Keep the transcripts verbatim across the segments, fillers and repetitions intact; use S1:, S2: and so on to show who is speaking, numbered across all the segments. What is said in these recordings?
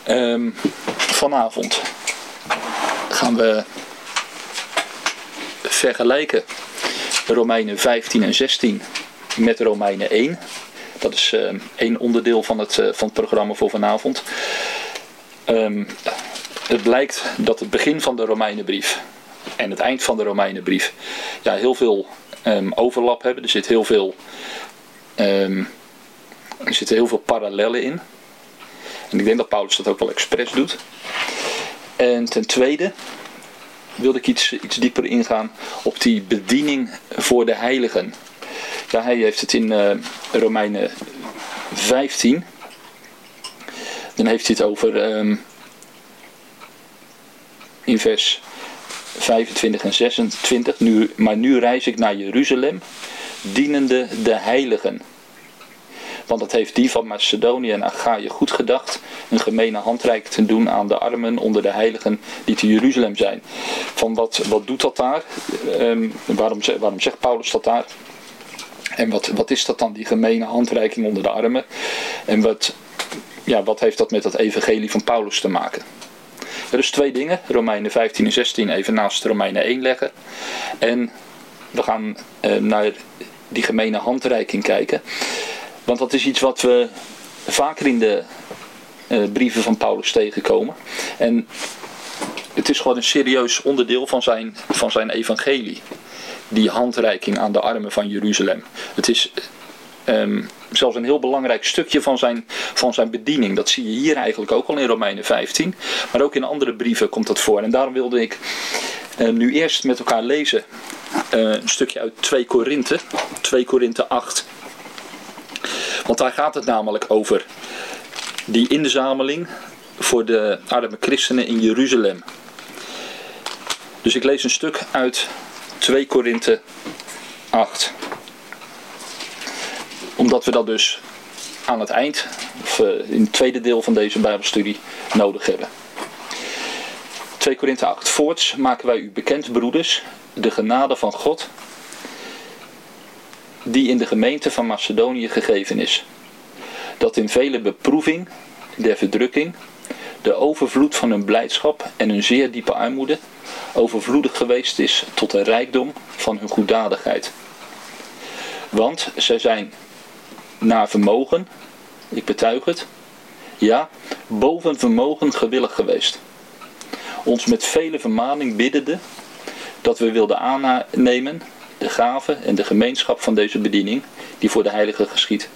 S1: Um, vanavond gaan we vergelijken Romeinen vijftien en zestien met Romeinen één. Dat is uh, één onderdeel van het, uh, van het programma voor vanavond. Um, het blijkt dat het begin van de Romeinenbrief en het eind van de Romeinenbrief ja, heel veel um, overlap hebben. Er zit heel veel, um, er zitten heel veel parallellen in. En ik denk dat Paulus dat ook wel expres doet. En ten tweede wilde ik iets, iets dieper ingaan op die bediening voor de heiligen. Ja, hij heeft het in uh, Romeinen vijftien. Dan heeft hij het over um, in vers vijfentwintig en zesentwintig. Nu, maar nu reis ik naar Jeruzalem, dienende de heiligen. Want dat heeft die van Macedonië en Achaïe goed gedacht, een gemene handreiking te doen aan de armen onder de heiligen die te Jeruzalem zijn. Van wat, wat doet dat daar? Um, waarom, waarom zegt Paulus dat daar? En wat, wat is dat dan, die gemene handreiking onder de armen? En wat, ja, wat heeft dat met het evangelie van Paulus te maken? Er is twee dingen, Romeinen vijftien en zestien even naast Romeinen één leggen. En we gaan uh, naar die gemene handreiking kijken. Want dat is iets wat we vaker in de uh, brieven van Paulus tegenkomen. En het is gewoon een serieus onderdeel van zijn, van zijn evangelie. Die handreiking aan de armen van Jeruzalem. Het is um, zelfs een heel belangrijk stukje van zijn, van zijn bediening. Dat zie je hier eigenlijk ook al in Romeinen vijftien. Maar ook in andere brieven komt dat voor. En daarom wilde ik uh, nu eerst met elkaar lezen uh, een stukje uit twee Korinthe. twee Korinthe acht. Want daar gaat het namelijk over die inzameling voor de arme christenen in Jeruzalem. Dus ik lees een stuk uit twee Korinthe acht. Omdat we dat dus aan het eind, of in het tweede deel van deze Bijbelstudie, nodig hebben. twee Korinthe acht. Voorts maken wij u bekend, broeders, de genade van God, die in de gemeente van Macedonië gegeven is. Dat in vele beproeving, der verdrukking, de overvloed van hun blijdschap en hun zeer diepe armoede overvloedig geweest is tot de rijkdom van hun goeddadigheid. Want zij zijn naar vermogen, ik betuig het, ja, boven vermogen gewillig geweest. Ons met vele vermaning biddende dat we wilden aannemen de gave en de gemeenschap van deze bediening die voor de heiligen geschiedt.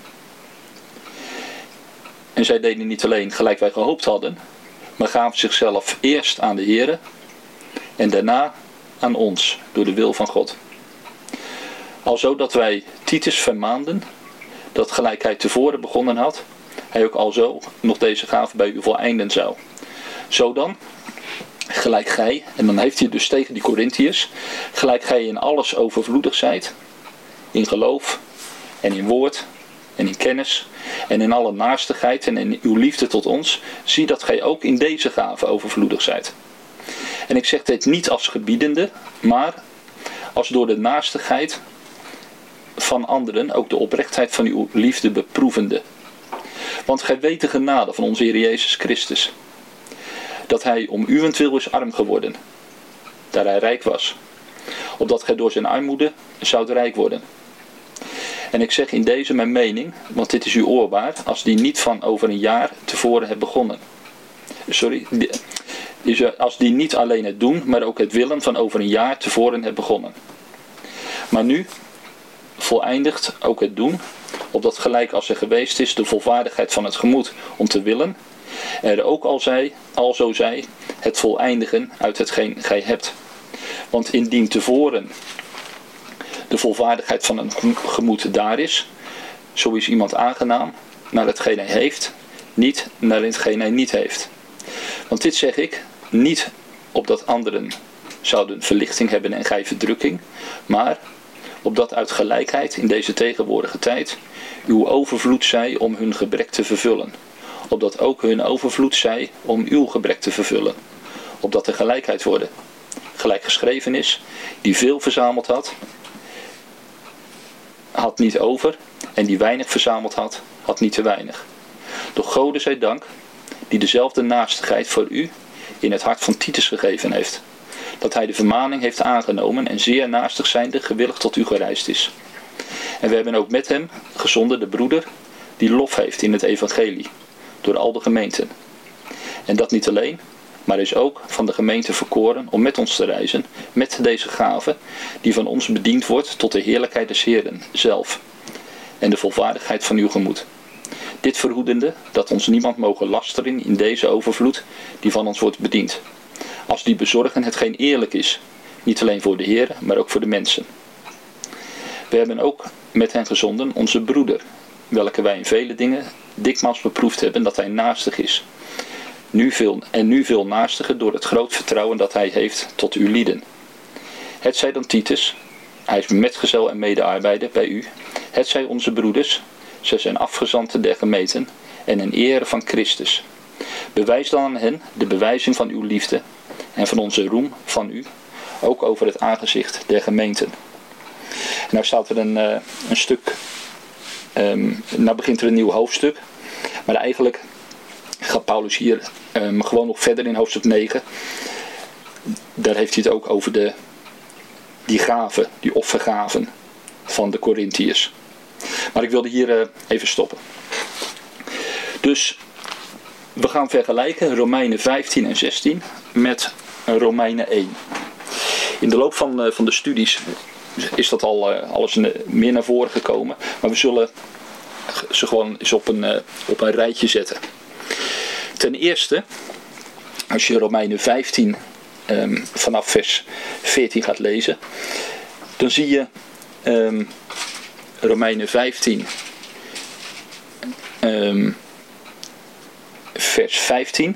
S1: En zij deden niet alleen gelijk wij gehoopt hadden, maar gaven zichzelf eerst aan de Here en daarna aan ons door de wil van God. Alzo dat wij Titus vermaanden dat gelijk hij tevoren begonnen had, hij ook alzo nog deze gave bij u voleinden zou. Zo dan, gelijk gij, en dan heeft hij het dus tegen die Korintiërs, gelijk gij in alles overvloedig zijt, in geloof en in woord en in kennis en in alle naastigheid en in uw liefde tot ons, zie dat gij ook in deze gave overvloedig zijt. En ik zeg dit niet als gebiedende, maar als door de naastigheid van anderen ook de oprechtheid van uw liefde beproevende. Want gij weet de genade van onze Heer Jezus Christus, dat hij om uwentwil is arm geworden, daar hij rijk was, opdat gij door zijn armoede zoudt rijk worden. En ik zeg in deze mijn mening, want dit is u oorbaar, als die niet van over een jaar tevoren hebt begonnen. Sorry, als die niet alleen het doen, maar ook het willen van over een jaar tevoren hebt begonnen. Maar nu voleindigt ook het doen, opdat gelijk als er geweest is de volvaardigheid van het gemoed om te willen, er ook al zij, alzo zij, het voleindigen uit hetgeen gij hebt. Want indien tevoren de volvaardigheid van een gemoed daar is, zo is iemand aangenaam naar hetgeen hij heeft, niet naar hetgeen hij niet heeft. Want dit zeg ik, niet opdat anderen zouden verlichting hebben en gij verdrukking, maar opdat uit gelijkheid in deze tegenwoordige tijd uw overvloed zij om hun gebrek te vervullen. Opdat ook hun overvloed zij om uw gebrek te vervullen. Opdat er gelijkheid worden. Gelijk geschreven is, die veel verzameld had, had niet over. En die weinig verzameld had, had niet te weinig. Doch Gode zij dank, die dezelfde naastigheid voor u in het hart van Titus gegeven heeft. Dat hij de vermaning heeft aangenomen en zeer naastig zijnde gewillig tot u gereisd is. En we hebben ook met hem gezonden de broeder die lof heeft in het evangelie, door al de gemeenten. En dat niet alleen, maar is ook van de gemeente verkoren om met ons te reizen, met deze gave, die van ons bediend wordt tot de heerlijkheid des Heeren zelf, en de volvaardigheid van uw gemoed. Dit verhoedende, dat ons niemand mogen lasteren in deze overvloed, die van ons wordt bediend. Als die bezorgen hetgeen eerlijk is, niet alleen voor de Heer, maar ook voor de mensen. We hebben ook met hen gezonden onze broeder, welke wij in vele dingen dikmaals beproefd hebben dat hij naastig is. Nu veel, en nu veel naastiger door het groot vertrouwen dat hij heeft tot uw lieden. Het zij dan Titus, hij is metgezel en medearbeider bij u. Het zij onze broeders, zij zijn afgezanten der gemeenten en in ere van Christus. Bewijs dan aan hen de bewijzing van uw liefde en van onze roem van u, ook over het aangezicht der gemeenten. En nou staat er een, uh, een stuk, um, nou begint er een nieuw hoofdstuk, maar eigenlijk gaat Paulus hier um, gewoon nog verder in hoofdstuk negen. Daar heeft hij het ook over de, die gaven, die offergaven van de Korintiërs. Maar ik wilde hier uh, even stoppen. Dus we gaan vergelijken Romeinen vijftien en zestien met Romeinen één. In de loop van, uh, van de studies is dat al uh, alles uh, meer naar voren gekomen. Maar we zullen ze gewoon eens op een, uh, op een rijtje zetten. Ten eerste, als je Romeinen vijftien um, vanaf vers veertien gaat lezen, dan zie je um, Romeinen vijftien um, vers vijftien.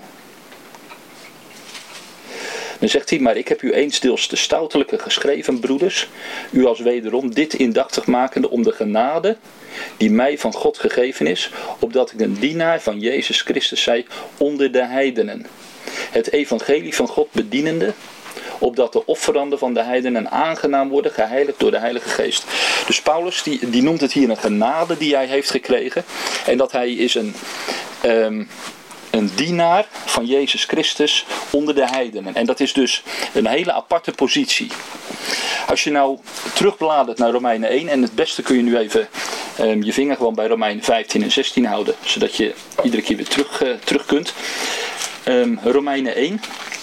S1: Dan zegt hij, maar ik heb u eensdeels de stoutelijke geschreven, broeders, u als wederom dit indachtig makende om de genade die mij van God gegeven is, opdat ik een dienaar van Jezus Christus zij onder de heidenen. Het evangelie van God bedienende, opdat de offeranden van de heidenen aangenaam worden, geheiligd door de Heilige Geest. Dus Paulus die, die noemt het hier een genade die hij heeft gekregen. En dat hij is een, um, een dienaar van Jezus Christus onder de heidenen. En dat is dus een hele aparte positie. Als je nou terugbladert naar Romeinen één, en het beste kun je nu even um, je vinger gewoon bij Romeinen vijftien en zestien houden, zodat je iedere keer weer terug, uh, terug kunt. Um, Romeinen één.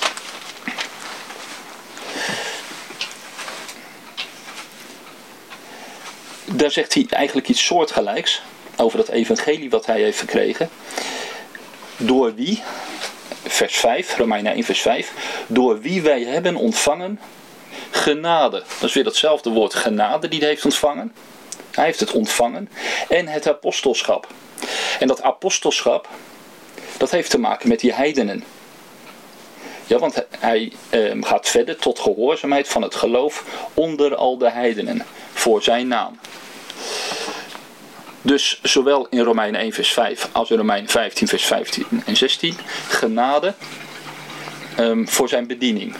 S1: Daar zegt hij eigenlijk iets soortgelijks over dat evangelie wat hij heeft verkregen. Door wie, vers vijf, Romeinen één vers vijf, door wie wij hebben ontvangen genade. Dat is weer datzelfde woord genade die hij heeft ontvangen. Hij heeft het ontvangen. En het apostelschap. En dat apostelschap, dat heeft te maken met die heidenen. Ja, want hij eh, gaat verder tot gehoorzaamheid van het geloof onder al de heidenen. Voor zijn naam. Dus zowel in Romeinen één vers vijf als in Romeinen vijftien vers vijftien en zestien. Genade um, voor zijn bediening.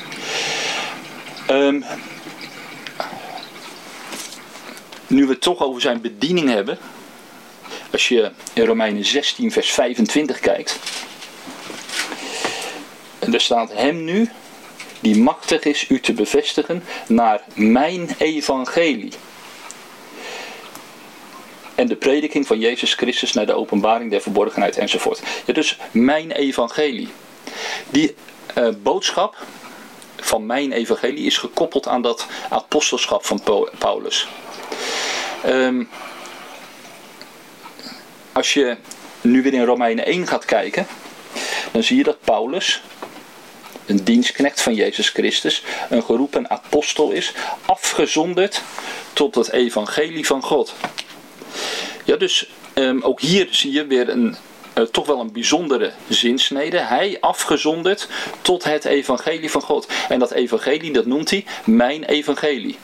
S1: Um, nu we het toch over zijn bediening hebben. Als je in Romeinen zestien vers vijfentwintig kijkt. En daar staat hem nu die machtig is u te bevestigen naar mijn evangelie. En de prediking van Jezus Christus naar de openbaring der verborgenheid enzovoort. Ja, dus mijn evangelie. Die uh, boodschap van mijn evangelie is gekoppeld aan dat apostelschap van Paulus. Um, als je nu weer in Romeinen één gaat kijken, dan zie je dat Paulus, een dienstknecht van Jezus Christus, een geroepen apostel is, afgezonderd tot het evangelie van God. Ja, dus um, ook hier zie je weer een, uh, toch wel een bijzondere zinsnede. Hij afgezonderd tot het evangelie van God. En dat evangelie, dat noemt hij mijn evangelie.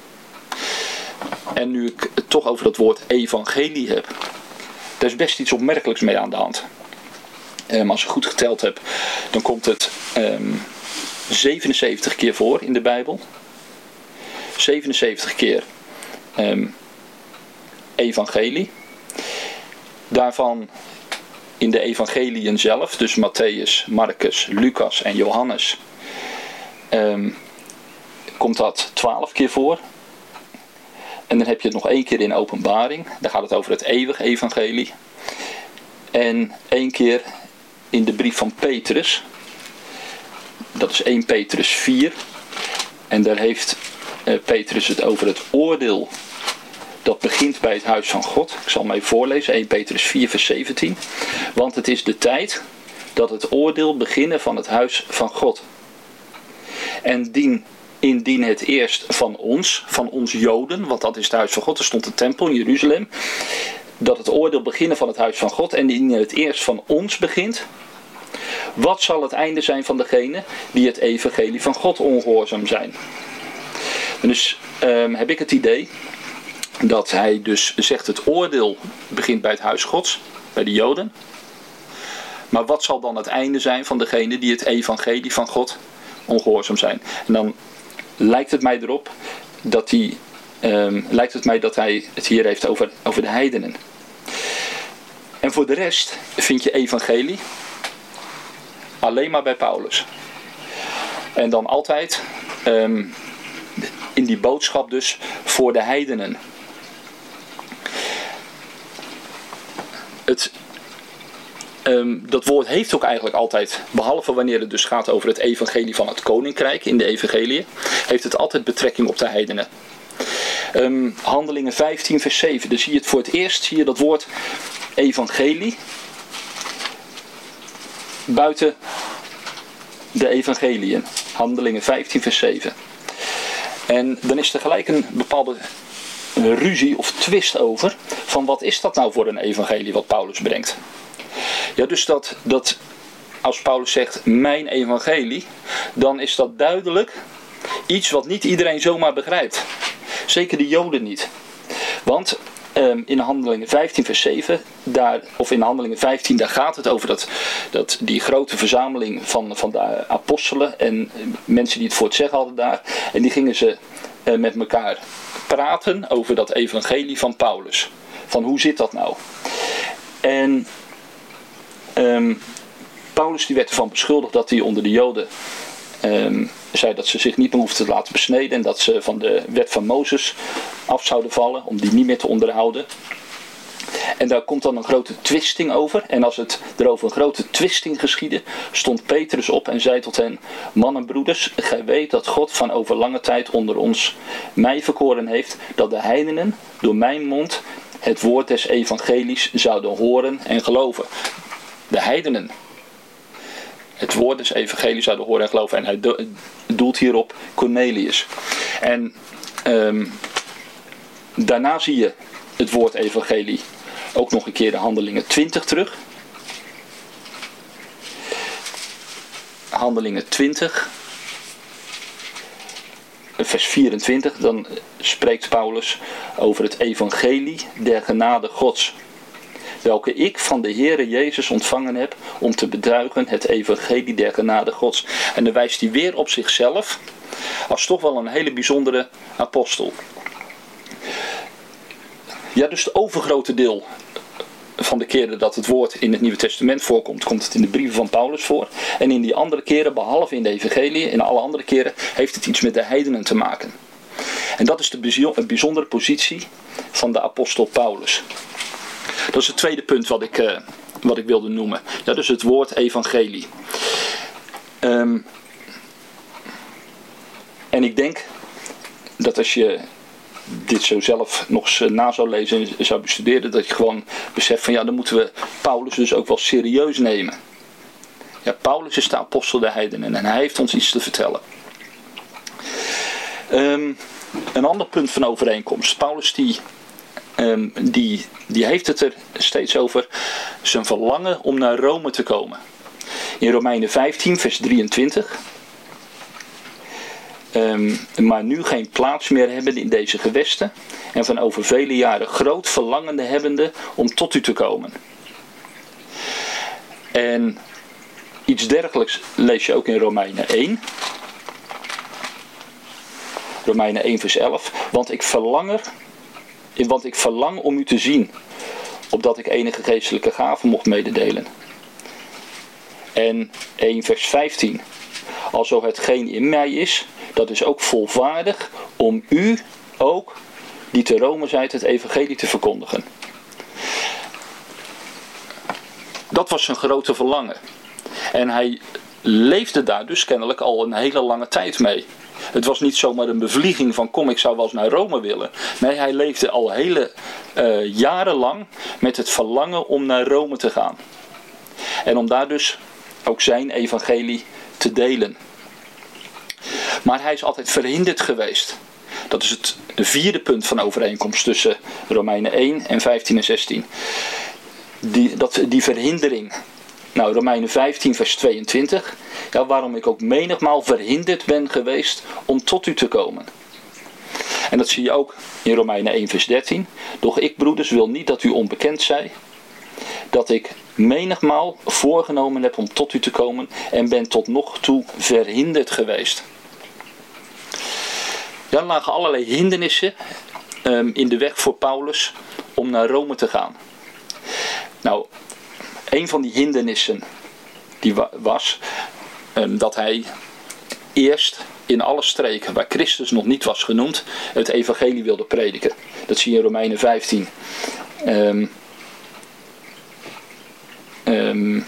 S1: En nu ik het toch over dat woord evangelie heb, daar is best iets opmerkelijks mee aan de hand. Um, als ik goed geteld heb, dan komt het um, zevenenzeventig keer voor in de Bijbel. zevenenzeventig keer um, evangelie. Daarvan in de evangeliën zelf, dus Mattheüs, Marcus, Lucas en Johannes, um, komt dat twaalf keer voor. En dan heb je het nog één keer in Openbaring. Daar gaat het over het eeuwige evangelie. En één keer in de brief van Petrus. Dat is eerste Petrus vier. En daar heeft uh, Petrus het over het oordeel dat begint bij het huis van God. Ik zal hem even voorlezen. eerste Petrus vier vers zeventien. Want het is de tijd dat het oordeel beginnen van het huis van God. En dien, indien het eerst van ons, van ons Joden, want dat is het huis van God, er stond de tempel in Jeruzalem, dat het oordeel beginnen van het huis van God, en indien het eerst van ons begint, wat zal het einde zijn van degene die het evangelie van God ongehoorzaam zijn? En dus um, heb ik het idee dat hij dus zegt het oordeel begint bij het huis Gods, bij de Joden. Maar wat zal dan het einde zijn van degene die het evangelie van God ongehoorzaam zijn? En dan lijkt het mij erop dat hij, um, lijkt het mij dat hij het hier heeft over, over de heidenen. En voor de rest vind je evangelie alleen maar bij Paulus. En dan altijd um, in die boodschap dus voor de heidenen. Het, um, dat woord heeft ook eigenlijk altijd, behalve wanneer het dus gaat over het evangelie van het koninkrijk in de evangelie, heeft het altijd betrekking op de heidenen. Um, Handelingen vijftien vers zeven, dus zie je het voor het eerst, zie je dat woord evangelie buiten de evangeliën. Handelingen vijftien vers zeven. En dan is er gelijk een bepaalde ruzie of twist over van wat is dat nou voor een evangelie wat Paulus brengt. Ja, dus dat, dat als Paulus zegt mijn evangelie, dan is dat duidelijk iets wat niet iedereen zomaar begrijpt. Zeker de Joden niet. Want um, in Handelingen vijftien vers zeven, daar, of in Handelingen vijftien, daar gaat het over dat, dat die grote verzameling van, van de apostelen en mensen die het voor het zeggen hadden daar. En die gingen ze uh, met elkaar praten over dat evangelie van Paulus. Van hoe zit dat nou? En um, Paulus die werd ervan beschuldigd dat hij onder de Joden um, zei dat ze zich niet meer hoefden te laten besneden en dat ze van de wet van Mozes af zouden vallen om die niet meer te onderhouden. En daar komt dan een grote twisting over. En als het er over een grote twisting geschiedde, stond Petrus op en zei tot hen: mannen, broeders, gij weet dat God van over lange tijd onder ons mij verkoren heeft, dat de heidenen door mijn mond het woord des evangelies zouden horen en geloven. De heidenen het woord des evangelies zouden horen en geloven. En hij do- doelt hierop Cornelius. En um, daarna zie je het woord evangelie ook nog een keer de Handelingen twintig terug. Handelingen twintig, vers vierentwintig, dan spreekt Paulus over het evangelie der genade Gods, welke ik van de Heere Jezus ontvangen heb om te betuigen het evangelie der genade Gods. En dan wijst hij weer op zichzelf als toch wel een hele bijzondere apostel. Ja, dus het overgrote deel van de keren dat het woord in het Nieuwe Testament voorkomt, komt het in de brieven van Paulus voor. En in die andere keren, behalve in de evangelie, in alle andere keren, heeft het iets met de heidenen te maken. En dat is de bijzondere positie van de apostel Paulus. Dat is het tweede punt wat ik, uh, wat ik wilde noemen. Ja, dus het woord evangelie. Um, en ik denk dat als je dit zo zelf nog eens na zou lezen en zou bestuderen, dat je gewoon beseft van ja, dan moeten we Paulus dus ook wel serieus nemen. Ja, Paulus is de apostel der heidenen en hij heeft ons iets te vertellen. Um, een ander punt van overeenkomst. Paulus die, um, die, die heeft het er steeds over zijn verlangen om naar Rome te komen. In Romeinen vijftien vers drieëntwintig. Um, maar nu geen plaats meer hebben in deze gewesten en van over vele jaren groot verlangende hebbende om tot u te komen. En iets dergelijks lees je ook in Romeinen één. Romeinen één vers elf. Want ik verlang er, want ik verlang om u te zien, opdat ik enige geestelijke gaven mocht mededelen. En één vers vijftien. Alzo hetgeen in mij is, dat is ook volvaardig om u ook, die te Rome zijt, het evangelie te verkondigen. Dat was zijn grote verlangen. En hij leefde daar dus kennelijk al een hele lange tijd mee. Het was niet zomaar een bevlieging van kom, ik zou wel eens naar Rome willen. Nee, hij leefde al hele uh, jarenlang met het verlangen om naar Rome te gaan. En om daar dus ook zijn evangelie te delen. Maar hij is altijd verhinderd geweest. Dat is het vierde punt van overeenkomst tussen Romeinen één en vijftien en zestien. Die, dat, die verhindering. Nou, Romeinen vijftien vers tweeëntwintig. Ja, waarom ik ook menigmaal verhinderd ben geweest om tot u te komen. En dat zie je ook in Romeinen één vers dertien. Doch ik, broeders, wil niet dat u onbekend zij, dat ik menigmaal voorgenomen heb om tot u te komen en ben tot nog toe verhinderd geweest. Ja, er lagen allerlei hindernissen um, in de weg voor Paulus om naar Rome te gaan. Nou, een van die hindernissen die wa- was um, dat hij eerst in alle streken waar Christus nog niet was genoemd het evangelie wilde prediken. Dat zie je in Romeinen vijftien. Um, um,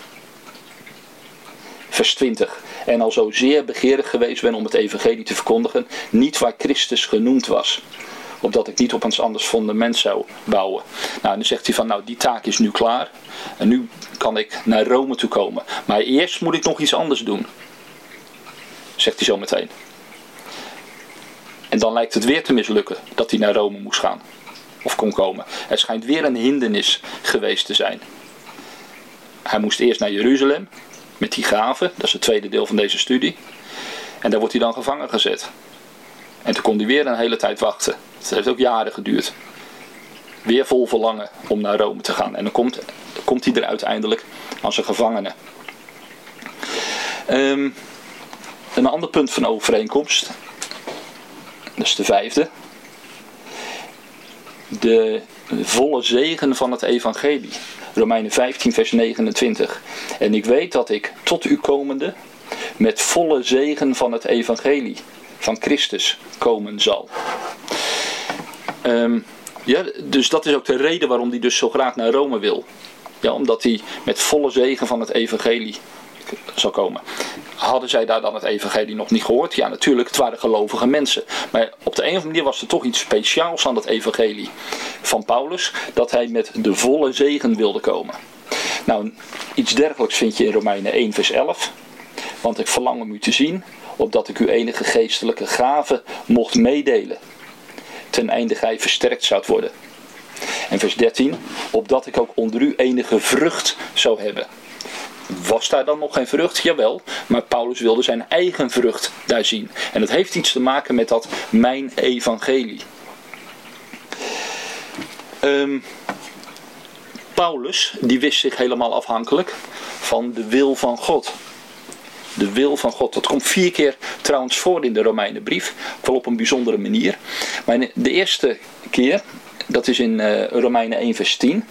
S1: vers twintig. En al zo zeer begeerig geweest ben om het evangelie te verkondigen, niet waar Christus genoemd was. Opdat ik niet op een anders fundament zou bouwen. Nou, en dan zegt hij van, nou, die taak is nu klaar. En nu kan ik naar Rome toe komen. Maar eerst moet ik nog iets anders doen. Zegt hij zo meteen. En dan lijkt het weer te mislukken dat hij naar Rome moest gaan. Of kon komen. Het schijnt weer een hindernis geweest te zijn. Hij moest eerst naar Jeruzalem. Met die gaven. Dat is het tweede deel van deze studie. En daar wordt hij dan gevangen gezet. En toen kon hij weer een hele tijd wachten. Het heeft ook jaren geduurd. Weer vol verlangen om naar Rome te gaan. En dan komt, dan komt hij er uiteindelijk als een gevangene. Um, een ander punt van overeenkomst. Dat is de vijfde. De volle zegen van het evangelie. Romeinen vijftien vers negenentwintig. En ik weet dat ik tot u komende met volle zegen van het evangelie van Christus komen zal. Um, ja, dus dat is ook de reden waarom hij dus zo graag naar Rome wil. Ja, omdat hij met volle zegen van het evangelie zal komen. Hadden zij daar dan het evangelie nog niet gehoord? Ja, natuurlijk, het waren gelovige mensen. Maar op de een of andere manier was er toch iets speciaals aan het evangelie van Paulus, dat hij met de volle zegen wilde komen. Nou, iets dergelijks vind je in Romeinen één vers elf. Want ik verlang om u te zien, opdat ik u enige geestelijke gave mocht meedelen, ten einde gij versterkt zoudt worden. En vers dertien, opdat ik ook onder u enige vrucht zou hebben. Was daar dan nog geen vrucht? Jawel, maar Paulus wilde zijn eigen vrucht daar zien. En dat heeft iets te maken met dat mijn evangelie. Um, Paulus, die wist zich helemaal afhankelijk van de wil van God. De wil van God. Dat komt vier keer trouwens voor in de Romeinenbrief. Wel op een bijzondere manier. Maar de eerste keer, dat is in uh, Romeinen één vers tien.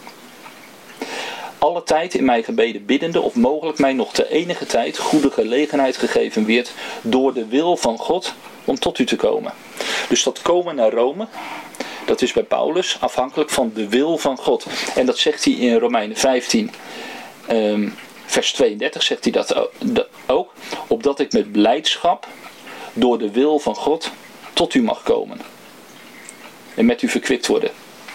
S1: Alle tijd in mijn gebeden biddende, of mogelijk mij nog te enige tijd goede gelegenheid gegeven werd door de wil van God om tot u te komen. Dus dat komen naar Rome, dat is bij Paulus afhankelijk van de wil van God. En dat zegt hij in Romeinen vijftien, um, vers tweeëndertig zegt hij dat ook. Opdat ik met blijdschap door de wil van God tot u mag komen. En met u verkwikt worden.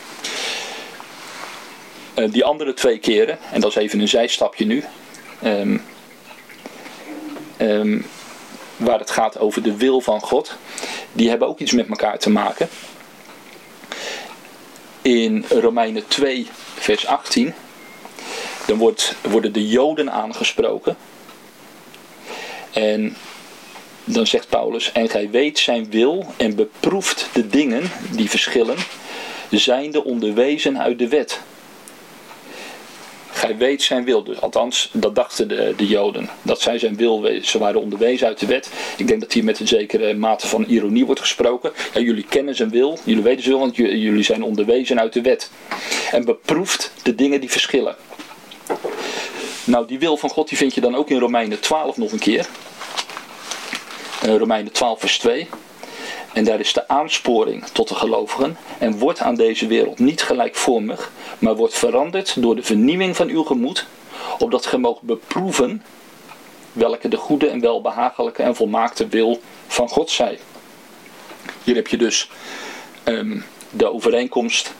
S1: Uh, die andere twee keren, en dat is even een zijstapje nu, um, um, waar het gaat over de wil van God, die hebben ook iets met elkaar te maken. In Romeinen twee vers achttien, dan wordt, worden de Joden aangesproken. En dan zegt Paulus, en gij weet zijn wil en beproeft de dingen die verschillen, zijnde onderwezen uit de wet. gij weet zijn wil. Dus, althans, dat dachten de, de Joden. Dat zij zijn wil, ze waren onderwezen uit de wet. Ik denk dat hier met een zekere mate van ironie wordt gesproken. Ja, jullie kennen zijn wil, jullie weten zijn wil, want jullie zijn onderwezen uit de wet. En beproeft de dingen die verschillen. Nou, die wil van God die vind je dan ook in Romeinen twaalf nog een keer. Uh, Romeinen twaalf vers twee. En daar is de aansporing tot de gelovigen. En wordt aan deze wereld niet gelijkvormig, maar wordt veranderd door de vernieuwing van uw gemoed, opdat gij moogt beproeven welke de goede en welbehagelijke en volmaakte wil van God zij. Hier heb je dus um, de overeenkomst,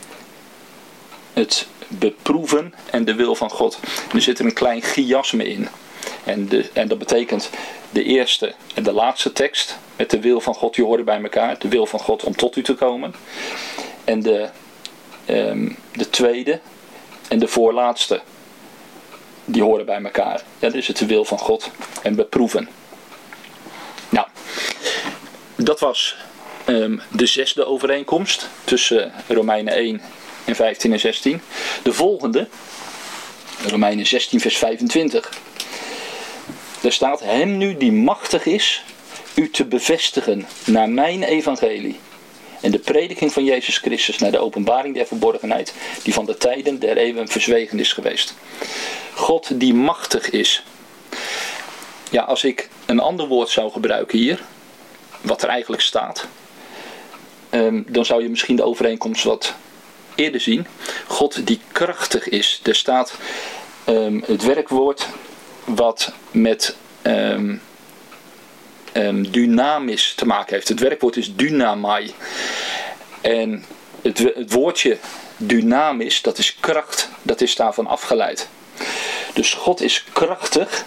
S1: het beproeven en de wil van God. Er zit er een klein chiasme in. En, de, en dat betekent de eerste en de laatste tekst met de wil van God, die horen bij elkaar. De wil van God om tot u te komen. En de, um, de tweede en de voorlaatste, die horen bij elkaar. Ja, dus het de wil van God en beproeven. Nou, dat was um, de zesde overeenkomst tussen Romeinen één en vijftien en zestien. De volgende, Romeinen zestien vers vijfentwintig. Daar staat, hem nu die machtig is u te bevestigen naar mijn evangelie en de prediking van Jezus Christus naar de openbaring der verborgenheid die van de tijden der eeuwen verzwegen is geweest. God die machtig is. Ja, als ik een ander woord zou gebruiken hier, wat er eigenlijk staat, um, dan zou je misschien de overeenkomst wat eerder zien. God die krachtig is. Er staat um, het werkwoord wat met um, um, dynamisch te maken heeft. Het werkwoord is dynamai. En het, het woordje dynamisch, dat is kracht, dat is daarvan afgeleid. Dus God is krachtig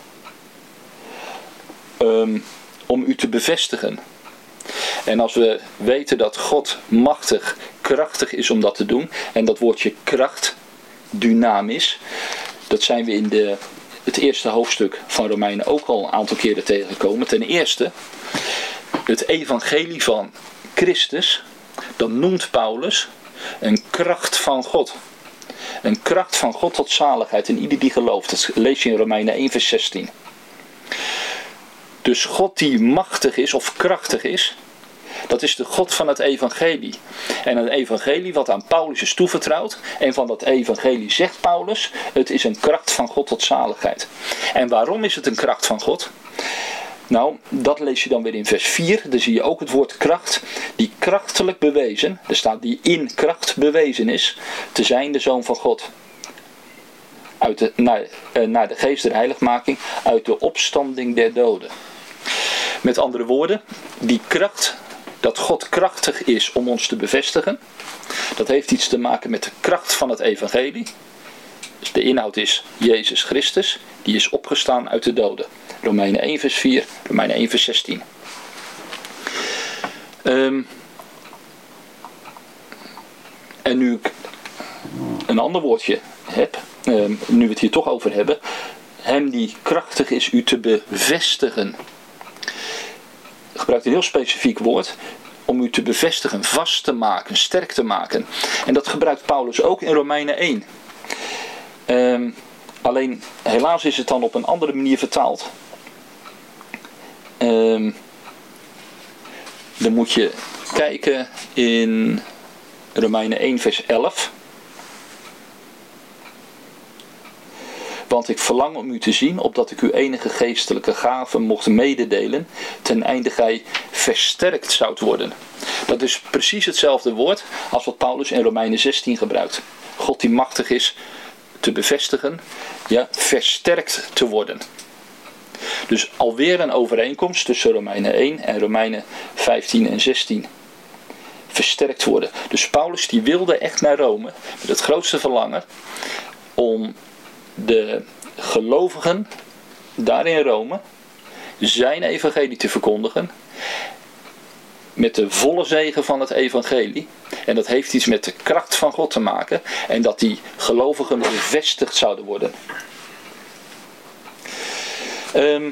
S1: um, om u te bevestigen. En als we weten dat God machtig, krachtig is om dat te doen, en dat woordje kracht, dynamisch, dat zijn we in de, het eerste hoofdstuk van Romeinen ook al een aantal keren tegengekomen. Ten eerste, het evangelie van Christus, dat noemt Paulus een kracht van God. Een kracht van God tot zaligheid en ieder die gelooft. Dat lees je in Romeinen één vers zestien. Dus God die machtig is of krachtig is, dat is de God van het evangelie. En een evangelie wat aan Paulus is toevertrouwd. En van dat evangelie zegt Paulus, het is een kracht van God tot zaligheid. En waarom is het een kracht van God? Nou, dat lees je dan weer in vers vier. Daar zie je ook het woord kracht. Die krachtelijk bewezen, er staat die in kracht bewezen is, te zijn de Zoon van God. Uit de, naar, uh, naar de geest der heiligmaking, uit de opstanding der doden. Met andere woorden, die kracht, dat God krachtig is om ons te bevestigen, dat heeft iets te maken met de kracht van het evangelie. Dus de inhoud is Jezus Christus, die is opgestaan uit de doden. Romeinen één vers vier, Romeinen één vers zestien. Um, en nu ik een ander woordje heb, um, nu we het hier toch over hebben, hem die krachtig is u te bevestigen. Gebruikt een heel specifiek woord om u te bevestigen, vast te maken, sterk te maken. En dat gebruikt Paulus ook in Romeinen één. Um, alleen helaas is het dan op een andere manier vertaald. Um, dan moet je kijken in Romeinen één vers elf. Want ik verlang om u te zien, opdat ik uw enige geestelijke gaven mocht mededelen, ten einde gij versterkt zoudt worden. Dat is precies hetzelfde woord als wat Paulus in Romeinen zestien gebruikt. God die machtig is te bevestigen, ja, versterkt te worden. Dus alweer een overeenkomst tussen Romeinen één en Romeinen vijftien en zestien. Versterkt worden. Dus Paulus die wilde echt naar Rome met het grootste verlangen om de gelovigen daar in Rome zijn evangelie te verkondigen met de volle zegen van het evangelie. En dat heeft iets met de kracht van God te maken en dat die gelovigen bevestigd zouden worden. Um,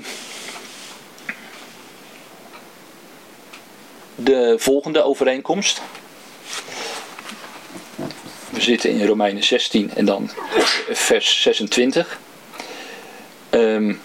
S1: de volgende overeenkomst. We zitten in Romeinen zestien en dan vers zesentwintig. Um,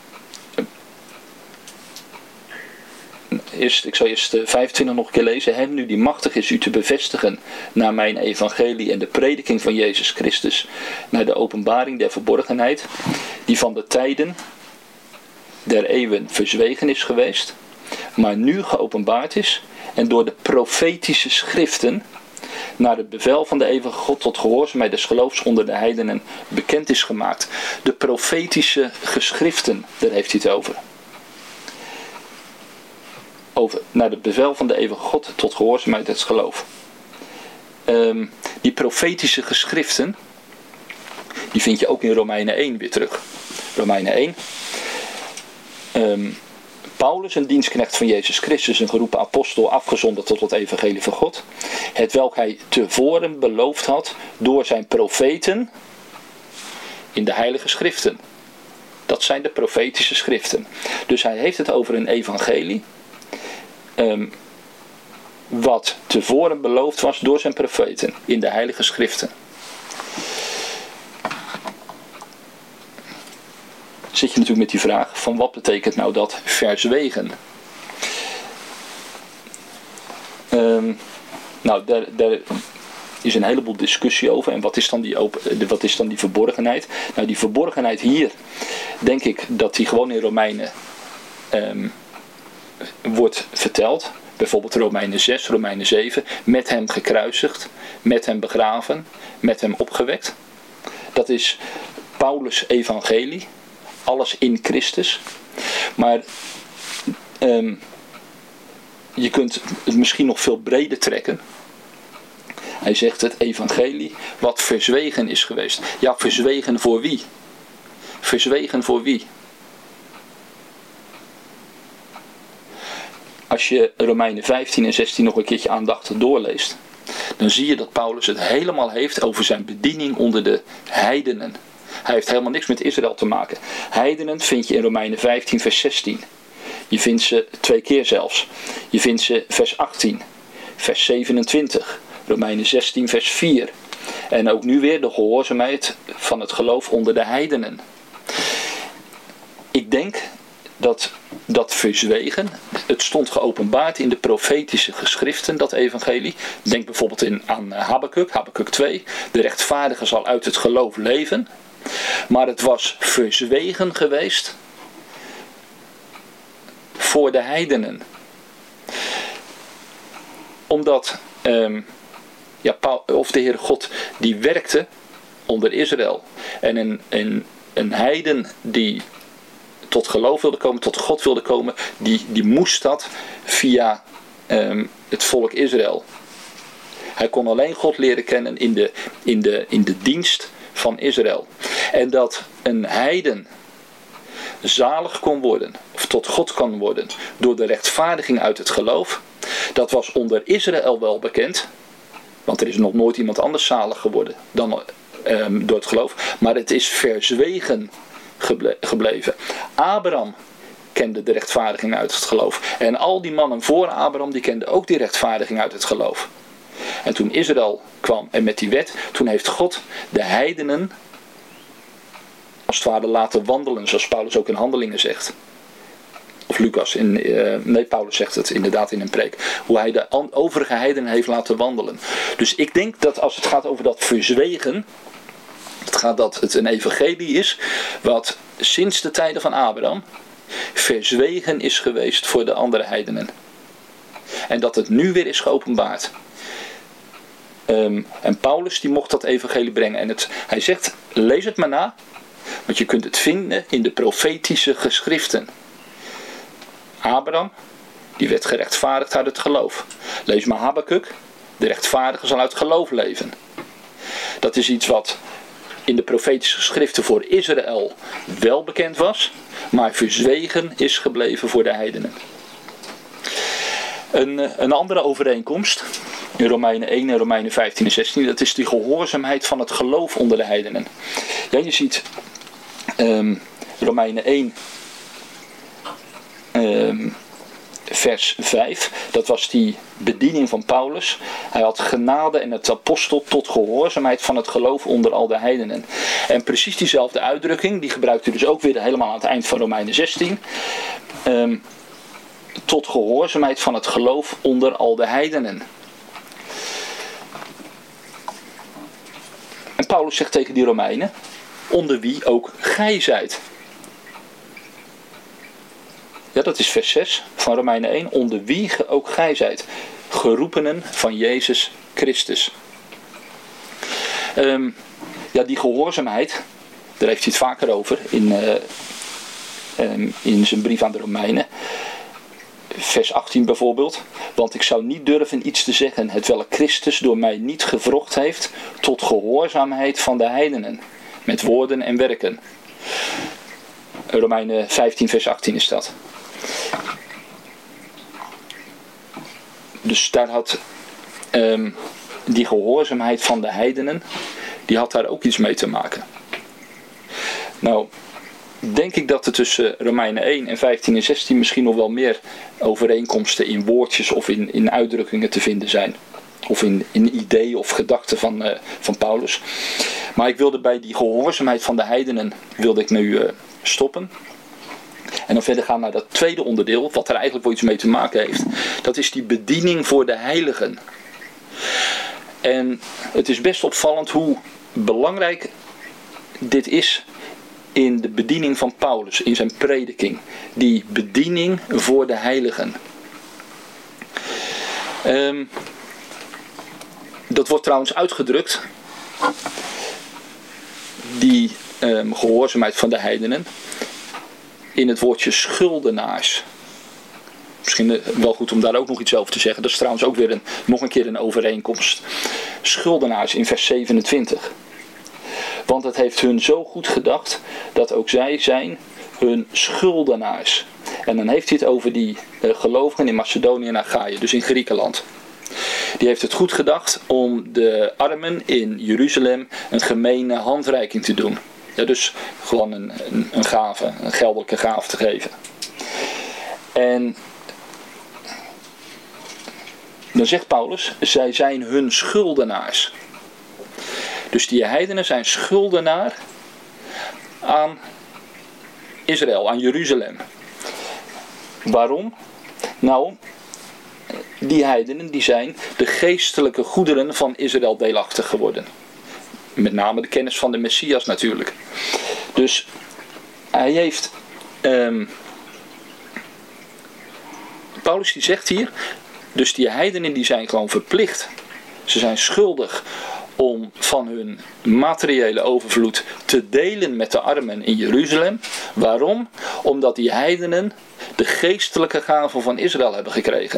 S1: Eerst, ik zal eerst vijfentwintig nog een keer lezen. Hem nu die machtig is u te bevestigen naar mijn evangelie en de prediking van Jezus Christus, naar de openbaring der verborgenheid, die van de tijden der eeuwen verzwegen is geweest, maar nu geopenbaard is en door de profetische schriften naar het bevel van de eeuwige God tot gehoorzaamheid des geloofs onder de heidenen bekend is gemaakt. De profetische geschriften, daar heeft hij het over. Over, naar het bevel van de eeuwige God tot gehoorzaamheid des geloof. Um, die profetische geschriften, die vind je ook in Romeinen één weer terug. Romeinen één. Um, Paulus, een dienstknecht van Jezus Christus, een geroepen apostel, afgezonden tot het evangelie van God, het welk hij tevoren beloofd had door zijn profeten in de heilige schriften. Dat zijn de profetische schriften. Dus hij heeft het over een evangelie Um, wat tevoren beloofd was door zijn profeten in de heilige schriften. Zit je natuurlijk met die vraag van wat betekent nou dat verzwegen? Um, nou, daar, daar is een heleboel discussie over. En wat is dan die, open, wat is dan die verborgenheid? Nou, die verborgenheid hier, denk ik dat die gewoon in Romeinen Um, wordt verteld, bijvoorbeeld Romeinen zes, Romeinen zeven, met hem gekruisigd, met hem begraven, met hem opgewekt. Dat is Paulus' evangelie, alles in Christus. Maar um, je kunt het misschien nog veel breder trekken. Hij zegt het evangelie wat verzwegen is geweest. Ja, verzwegen voor wie? Verzwegen voor wie? Als je Romeinen vijftien en zestien nog een keertje aandachtig doorleest, dan zie je dat Paulus het helemaal heeft over zijn bediening onder de heidenen. Hij heeft helemaal niks met Israël te maken. Heidenen vind je in Romeinen vijftien vers zestien. Je vindt ze twee keer zelfs. Je vindt ze vers achttien, vers zevenentwintig, Romeinen zestien vers vier. En ook nu weer de gehoorzaamheid van het geloof onder de heidenen. Ik denk dat dat verzwegen, het stond geopenbaard in de profetische geschriften, dat evangelie. Denk bijvoorbeeld in, aan Habakuk, Habakuk twee. De rechtvaardige zal uit het geloof leven. Maar het was verzwegen geweest voor de heidenen. Omdat, um, ja, of de Heere God die werkte onder Israël. En een, een, een heiden die tot geloof wilde komen, tot God wilde komen, die, die moest dat via um, het volk Israël. Hij kon alleen God leren kennen in de, in de, in de dienst van Israël. En dat een heiden zalig kon worden, of tot God kan worden, door de rechtvaardiging uit het geloof, dat was onder Israël wel bekend, want er is nog nooit iemand anders zalig geworden dan um, door het geloof, maar het is verzwegen geble- gebleven. Abraham kende de rechtvaardiging uit het geloof. En al die mannen voor Abraham, die kenden ook die rechtvaardiging uit het geloof. En toen Israël kwam en met die wet, toen heeft God de heidenen als het ware laten wandelen, zoals Paulus ook in Handelingen zegt. Of Lucas, in, uh, nee Paulus zegt het inderdaad in een preek. Hoe hij de overige heidenen heeft laten wandelen. Dus ik denk dat als het gaat over dat verzwegen, het gaat dat het een evangelie is wat sinds de tijden van Abraham verzwegen is geweest voor de andere heidenen. En dat het nu weer is geopenbaard. Um, en Paulus die mocht dat evangelie brengen. En het, hij zegt, lees het maar na. Want je kunt het vinden in de profetische geschriften. Abraham, die werd gerechtvaardigd uit het geloof. Lees maar Habakuk, de rechtvaardige zal uit geloof leven. Dat is iets wat in de profetische geschriften voor Israël wel bekend was, maar verzwegen is gebleven voor de heidenen. Een, een andere overeenkomst in Romeinen één en Romeinen vijftien en zestien, dat is die gehoorzaamheid van het geloof onder de heidenen. Ja, je ziet um, Romeinen één um, vers vijf. Dat was die bediening van Paulus. Hij had genade en het apostel tot gehoorzaamheid van het geloof onder al de heidenen. En precies diezelfde uitdrukking, die gebruikt u dus ook weer helemaal aan het eind van Romeinen zestien. Um, tot gehoorzaamheid van het geloof onder al de heidenen. En Paulus zegt tegen die Romeinen, onder wie ook gij zijt. Ja, dat is vers zes van Romeinen één. Onder wie ge ook gij zijt. Geroepenen van Jezus Christus. Um, ja, die gehoorzaamheid, daar heeft hij het vaker over in, uh, um, in zijn brief aan de Romeinen. Vers achttien bijvoorbeeld. Want ik zou niet durven iets te zeggen, hetwelk Christus door mij niet gewrocht heeft, tot gehoorzaamheid van de heidenen. Met woorden en werken. Romeinen vijftien vers achttien is dat. Dus daar had um, die gehoorzaamheid van de heidenen, die had daar ook iets mee te maken. Nou, denk ik dat er tussen Romeinen één en vijftien en zestien misschien nog wel meer overeenkomsten in woordjes of in, in uitdrukkingen te vinden zijn. Of in, in ideeën of gedachten van, uh, van Paulus. Maar ik wilde bij die gehoorzaamheid van de heidenen wilde ik nu uh, stoppen. En dan verder gaan naar dat tweede onderdeel, wat er eigenlijk wel iets mee te maken heeft. Dat is die bediening voor de heiligen. En het is best opvallend hoe belangrijk dit is in de bediening van Paulus, in zijn prediking. Die bediening voor de heiligen. Um, dat wordt trouwens uitgedrukt, die um, gehoorzaamheid van de heidenen, in het woordje schuldenaars. Misschien wel goed om daar ook nog iets over te zeggen. Dat is trouwens ook weer een, nog een keer een overeenkomst. Schuldenaars in vers zevenentwintig. Want het heeft hun zo goed gedacht dat ook zij zijn hun schuldenaars. En dan heeft hij het over die uh, gelovigen in Macedonië en Achaïe, dus in Griekenland. Die heeft het goed gedacht om de armen in Jeruzalem een gemene handreiking te doen. Ja, dus gewoon een, een, een gave, een geldelijke gave te geven. En dan zegt Paulus, zij zijn hun schuldenaars. Dus die heidenen zijn schuldenaar aan Israël, aan Jeruzalem. Waarom? Nou, die heidenen die zijn de geestelijke goederen van Israël deelachtig geworden. Met name de kennis van de Messias natuurlijk. Dus hij heeft... Um, Paulus die zegt hier, dus die heidenen die zijn gewoon verplicht. Ze zijn schuldig om van hun materiële overvloed te delen met de armen in Jeruzalem. Waarom? Omdat die heidenen de geestelijke gaven van Israël hebben gekregen.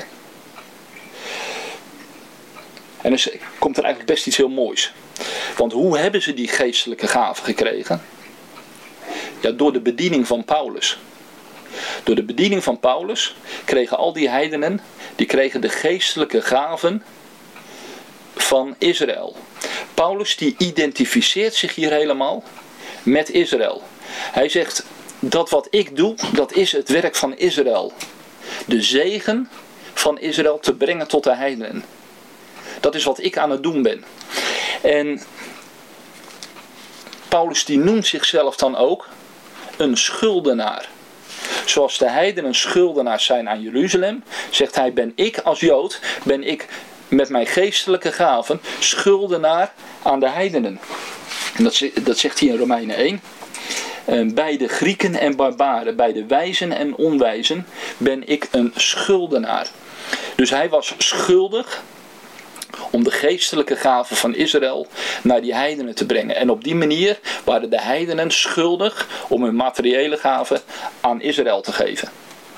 S1: En er komt er eigenlijk best iets heel moois. Want hoe hebben ze die geestelijke gaven gekregen? Ja, door de bediening van Paulus. Door de bediening van Paulus kregen al die heidenen, die kregen de geestelijke gaven van Israël. Paulus die identificeert zich hier helemaal met Israël. Hij zegt, dat wat ik doe, dat is het werk van Israël. De zegen van Israël te brengen tot de heidenen. Dat is wat ik aan het doen ben. En Paulus die noemt zichzelf dan ook een schuldenaar. Zoals de heidenen schuldenaars zijn aan Jeruzalem, zegt hij, ben ik als Jood, ben ik met mijn geestelijke gaven schuldenaar aan de heidenen. En dat, dat zegt hij in Romeinen één. Bij de Grieken en barbaren, bij de wijzen en onwijzen ben ik een schuldenaar. Dus hij was schuldig om de geestelijke gaven van Israël naar die heidenen te brengen. En op die manier waren de heidenen schuldig om hun materiële gaven aan Israël te geven.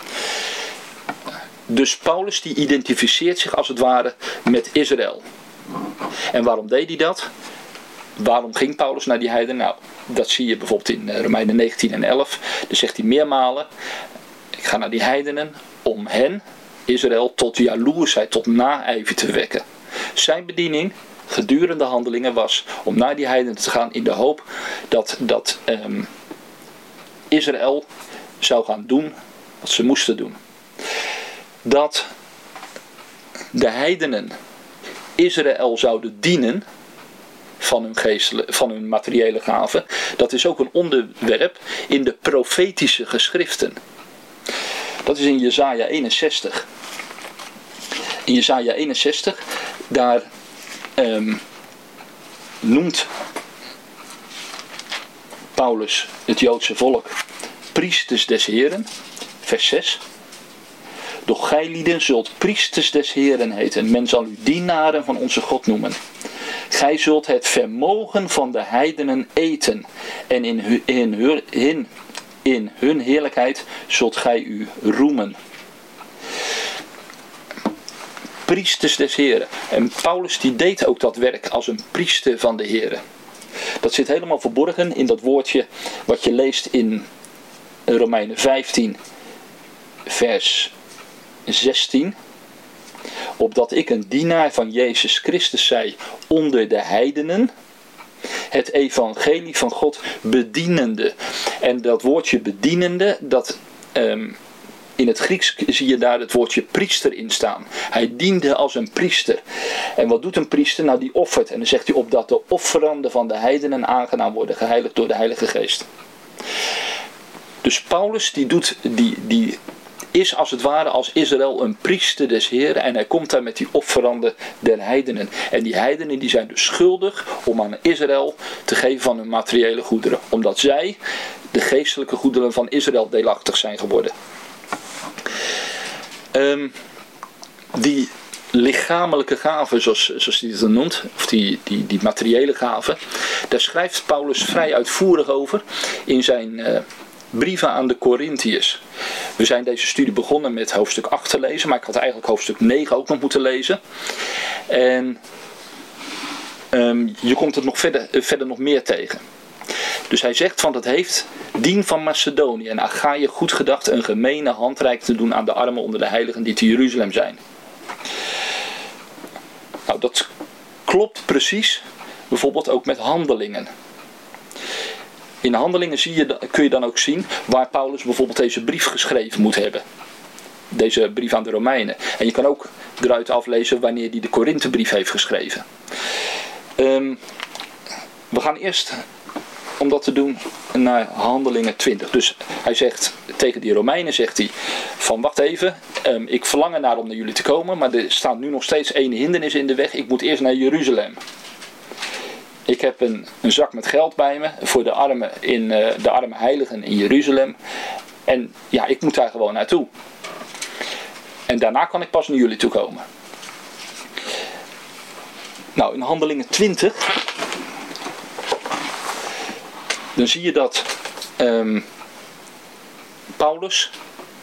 S1: Dus Paulus die identificeert zich als het ware met Israël. En waarom deed hij dat? Waarom ging Paulus naar die heidenen? Nou, dat zie je bijvoorbeeld in Romeinen negentien en elf. Daar zegt hij meermalen, ik ga naar die heidenen om hen, Israël, tot jaloersheid, tot naijver te wekken. Zijn bediening gedurende handelingen was om naar die heidenen te gaan in de hoop dat, dat um, Israël zou gaan doen wat ze moesten doen. dat de heidenen Israël zouden dienen van hun, geestelijke, van hun materiële gaven, dat is ook een onderwerp in de profetische geschriften. Dat is in Jesaja eenenzestig. In Jesaja eenenzestig, daar um, noemt Paulus het Joodse volk priesters des Heren, vers zes. Doch gij lieden zult priesters des Heren heten, men zal u dienaren van onze God noemen. Gij zult het vermogen van de heidenen eten, en in hun, in hun, in, in hun heerlijkheid zult gij u roemen. Priesters des Heren. En Paulus die deed ook dat werk als een priester van de Heren. Dat zit helemaal verborgen in dat woordje wat je leest in Romeinen vijftien, vers zestien. Opdat ik een dienaar van Jezus Christus zij onder de heidenen, het evangelie van God bedienende. En dat woordje bedienende, dat um, in het Grieks zie je daar het woordje priester in staan. Hij diende als een priester. En wat doet een priester? Nou, die offert. En dan zegt hij opdat de offeranden van de heidenen aangenaam worden, geheiligd door de Heilige Geest. Dus Paulus die doet, die, die is als het ware als Israël een priester des Heren. En hij komt daar met die offeranden der heidenen. En die heidenen die zijn dus schuldig om aan Israël te geven van hun materiële goederen. Omdat zij de geestelijke goederen van Israël deelachtig zijn geworden. Um, die lichamelijke gaven, zoals, zoals hij het dan noemt, of die, die, die materiële gaven, daar schrijft Paulus vrij uitvoerig over in zijn uh, brieven aan de Korintiërs. We zijn deze studie begonnen met hoofdstuk acht te lezen, maar ik had eigenlijk hoofdstuk negen ook nog moeten lezen. En um, je komt er nog verder, uh, verder nog meer tegen. Dus hij zegt van, dat heeft dien van Macedonië en Achaïe goed gedacht een gemene handreik te doen aan de armen onder de heiligen die te Jeruzalem zijn. Nou, dat klopt precies, bijvoorbeeld ook met Handelingen. In Handelingen zie je, kun je dan ook zien waar Paulus bijvoorbeeld deze brief geschreven moet hebben. Deze brief aan de Romeinen. En je kan ook eruit aflezen wanneer hij de Korinthebrief heeft geschreven. Um, we gaan eerst, om dat te doen, naar Handelingen twintig. Dus hij zegt tegen die Romeinen, zegt hij van wacht even, um, ik verlang ernaar om naar jullie te komen, maar er staat nu nog steeds één hindernis in de weg. Ik moet eerst naar Jeruzalem. Ik heb een, een zak met geld bij me voor de armen, in, uh, de arme heiligen in Jeruzalem. En ja, ik moet daar gewoon naartoe. En daarna kan ik pas naar jullie toe komen. Nou, in Handelingen twintig... dan zie je dat um, Paulus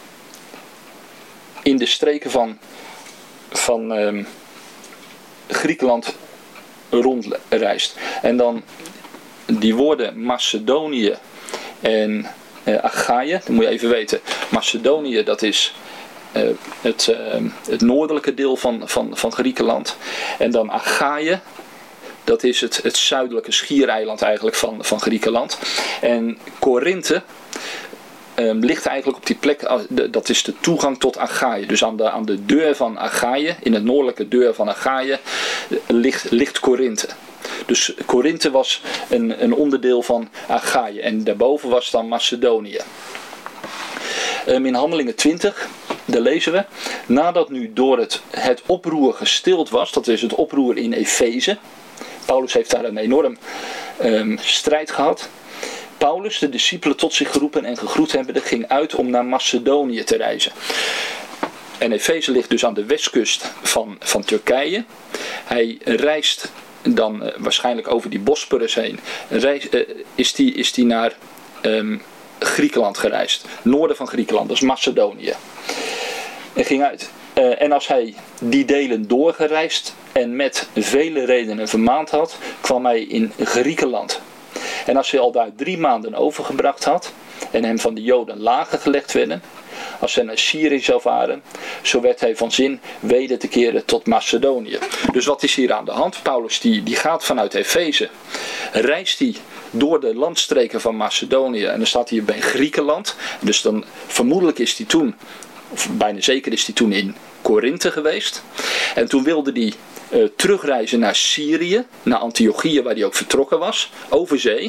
S1: in de streken van, van um, Griekenland rondreist. En dan die woorden Macedonië en uh, Achaïe, dat moet je even weten. Macedonië, dat is uh, het, uh, het noordelijke deel van, van, van Griekenland. En dan Achaïe, dat is het, het zuidelijke schiereiland eigenlijk van, van Griekenland. En Korinthe um, ligt eigenlijk op die plek, dat is de toegang tot Achaïe. Dus aan de, aan de deur van Achaïe, in het noordelijke deur van Achaïe, ligt, ligt Korinthe. Dus Korinthe was een, een onderdeel van Achaïe. En daarboven was dan Macedonië. Um, in Handelingen twintig, daar lezen we, nadat nu door het, het oproer gestild was, dat is het oproer in Efeze. Paulus heeft daar een enorm um, strijd gehad. Paulus, de discipelen tot zich geroepen en gegroet hebbende, ging uit om naar Macedonië te reizen. En Efeze ligt dus aan de westkust van, van Turkije. Hij reist dan uh, waarschijnlijk over die Bosporus heen. Reis, uh, is die, is die naar um, Griekenland gereisd. Noorden van Griekenland, dat is Macedonië. En ging uit. Uh, en als hij die delen doorgereisd en met vele redenen vermaand had, kwam hij in Griekenland. En als hij al daar drie maanden overgebracht had en hem van de Joden lagen gelegd werden, als hij naar Syrië zou varen, zo werd hij van zin weder te keren tot Macedonië. Dus wat is hier aan de hand? Paulus die, die gaat vanuit Efeze, reist hij door de landstreken van Macedonië en dan staat hij bij Griekenland. Dus dan vermoedelijk is hij toen of bijna zeker is hij toen in Korinthe geweest. En toen wilde hij uh, terugreizen naar Syrië, naar Antiochië, waar hij ook vertrokken was, over zee.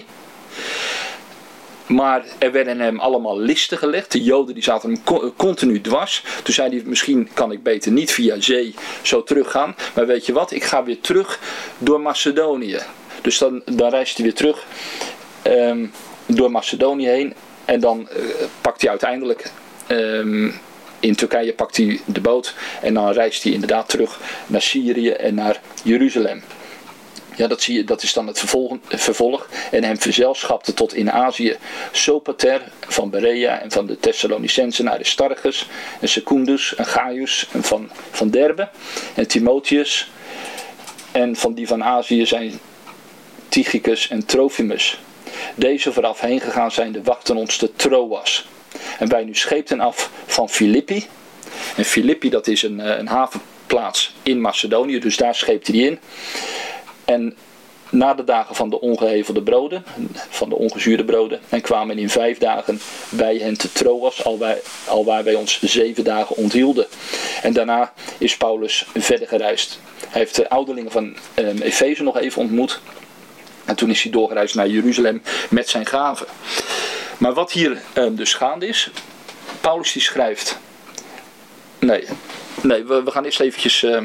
S1: Maar er werden hem allemaal listen gelegd. De Joden die zaten hem continu dwars. Toen zei hij, misschien kan ik beter niet via zee zo teruggaan. Maar weet je wat, ik ga weer terug door Macedonië. Dus dan, dan reist hij weer terug um, door Macedonië heen. En dan uh, pakt hij uiteindelijk... Um, in Turkije pakt hij de boot. En dan reist hij inderdaad terug naar Syrië en naar Jeruzalem. Ja, dat, zie je, dat is dan het vervolg, vervolg. En hem verzelschapte tot in Azië Sopater van Berea en van de Thessalonicensen Aristarchus en Secundus en Gaius en van, van Derbe en Timotheus. En van die van Azië zijn Tychicus en Trophimus. Deze vooraf heen gegaan zijn de wachten ons te Troas. En wij nu scheepten af van Filippi. En Filippi, dat is een, een havenplaats in Macedonië, dus daar scheepte hij in. En na de dagen van de ongehevelde broden, van de ongezuurde broden, en kwamen in vijf dagen bij hen te Troas, alwaar, alwaar wij ons zeven dagen onthielden. En daarna is Paulus verder gereisd. Hij heeft de ouderlingen van um, Efeze nog even ontmoet. En toen is hij doorgereisd naar Jeruzalem met zijn gaven. Maar wat hier um, dus gaande is, Paulus die schrijft... Nee, nee we, we gaan eerst eventjes... Uh,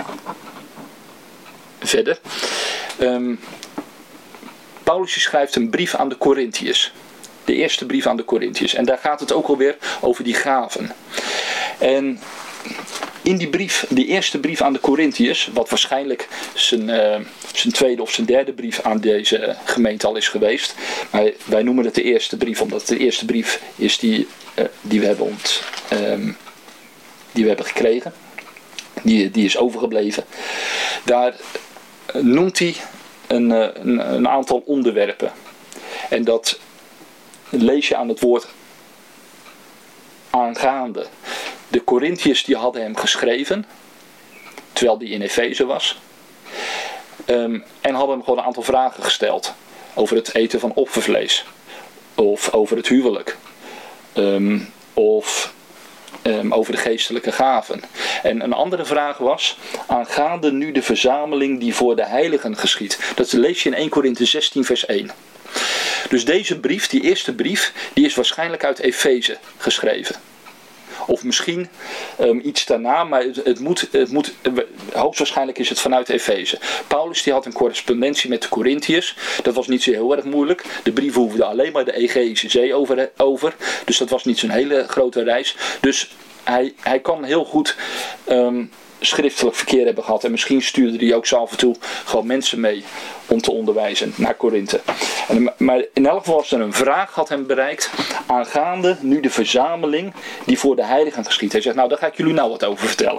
S1: Verder. Um, Paulus schrijft een brief aan de Korintiërs. De eerste brief aan de Korintiërs. En daar gaat het ook alweer over die gaven. En in die brief, die eerste brief aan de Korintiërs, wat waarschijnlijk zijn, uh, zijn tweede of zijn derde brief aan deze gemeente al is geweest. Maar wij noemen het de eerste brief, omdat het de eerste brief is die, uh, die, we, hebben ont, um, die we hebben gekregen. Die, die is overgebleven. Daar noemt hij een, een, een aantal onderwerpen. En dat lees je aan het woord aangaande. De Korintiërs die hadden hem geschreven, terwijl hij in Efeze was. Um, en hadden hem gewoon een aantal vragen gesteld. Over het eten van offervlees. Of over het huwelijk. Um, of... Um, over de geestelijke gaven. En een andere vraag was, aangaande nu de verzameling die voor de heiligen geschiedt. Dat lees je in eerste Korinthe zestien vers één. Dus deze brief, die eerste brief, die is waarschijnlijk uit Efeze geschreven. Of misschien um, iets daarna, maar het, het moet, het moet, hoogstwaarschijnlijk is het vanuit Efeze. Paulus die had een correspondentie met de Korintiërs. Dat was niet zo heel erg moeilijk. De brief hoefde alleen maar de Egeïsche Zee over, over. Dus dat was niet zo'n hele grote reis. Dus hij, hij kan heel goed um, schriftelijk verkeer hebben gehad. En misschien stuurde hij ook zo af en toe gewoon mensen mee om te onderwijzen naar Korinthe. En, maar in elk geval was er een vraag had hem bereikt aangaande nu de verzameling die voor de heiligen geschiedt. Hij zegt, nou daar ga ik jullie nou wat over vertellen.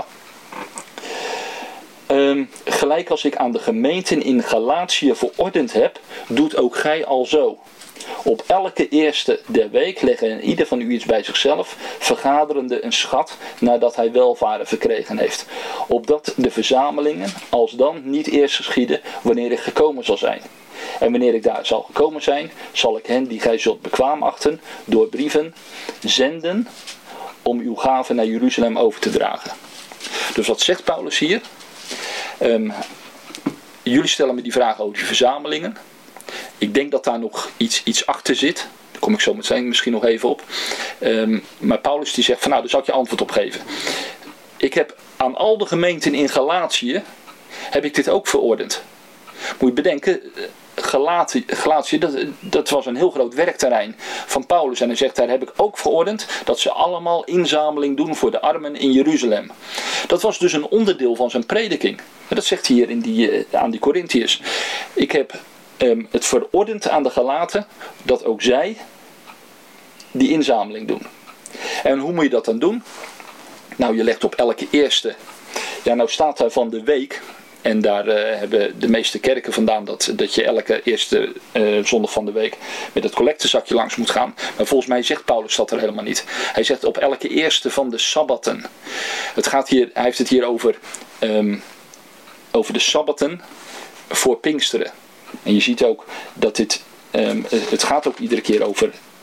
S1: Um, gelijk als ik aan de gemeenten in Galatië verordend heb, doet ook gij al zo. Op elke eerste der week leggen ieder van u iets bij zichzelf, vergaderende een schat nadat hij welvaren verkregen heeft. Opdat de verzamelingen alsdan niet eerst geschieden wanneer ik gekomen zal zijn. En wanneer ik daar zal gekomen zijn, zal ik hen die gij zult bekwaam achten, door brieven zenden om uw gaven naar Jeruzalem over te dragen. Dus wat zegt Paulus hier? Um, jullie stellen me die vraag over die verzamelingen. Ik denk dat daar nog iets, iets achter zit. Daar kom ik zo meteen misschien nog even op. Um, maar Paulus die zegt van nou, daar zal ik je antwoord op geven. Ik heb aan al de gemeenten in Galatië, heb ik dit ook verordend. Moet je bedenken, Galatië, Galatië dat, dat was een heel groot werkterrein van Paulus. En hij zegt, daar heb ik ook verordend dat ze allemaal inzameling doen voor de armen in Jeruzalem. Dat was dus een onderdeel van zijn prediking. Dat zegt hij hier in die, aan die Korintiërs. Ik heb um, het verordend aan de Galaten dat ook zij die inzameling doen. En hoe moet je dat dan doen? Nou, je legt op elke eerste. Ja, nou staat daar van de week. En daar uh, hebben de meeste kerken vandaan dat, dat je elke eerste uh, zondag van de week met het collectezakje langs moet gaan. Maar volgens mij zegt Paulus dat er helemaal niet. Hij zegt op elke eerste van de sabbatten. Het gaat hier, hij heeft het hier over, um, over de sabbatten voor Pinksteren. En je ziet ook dat dit, um, het gaat ook iedere keer over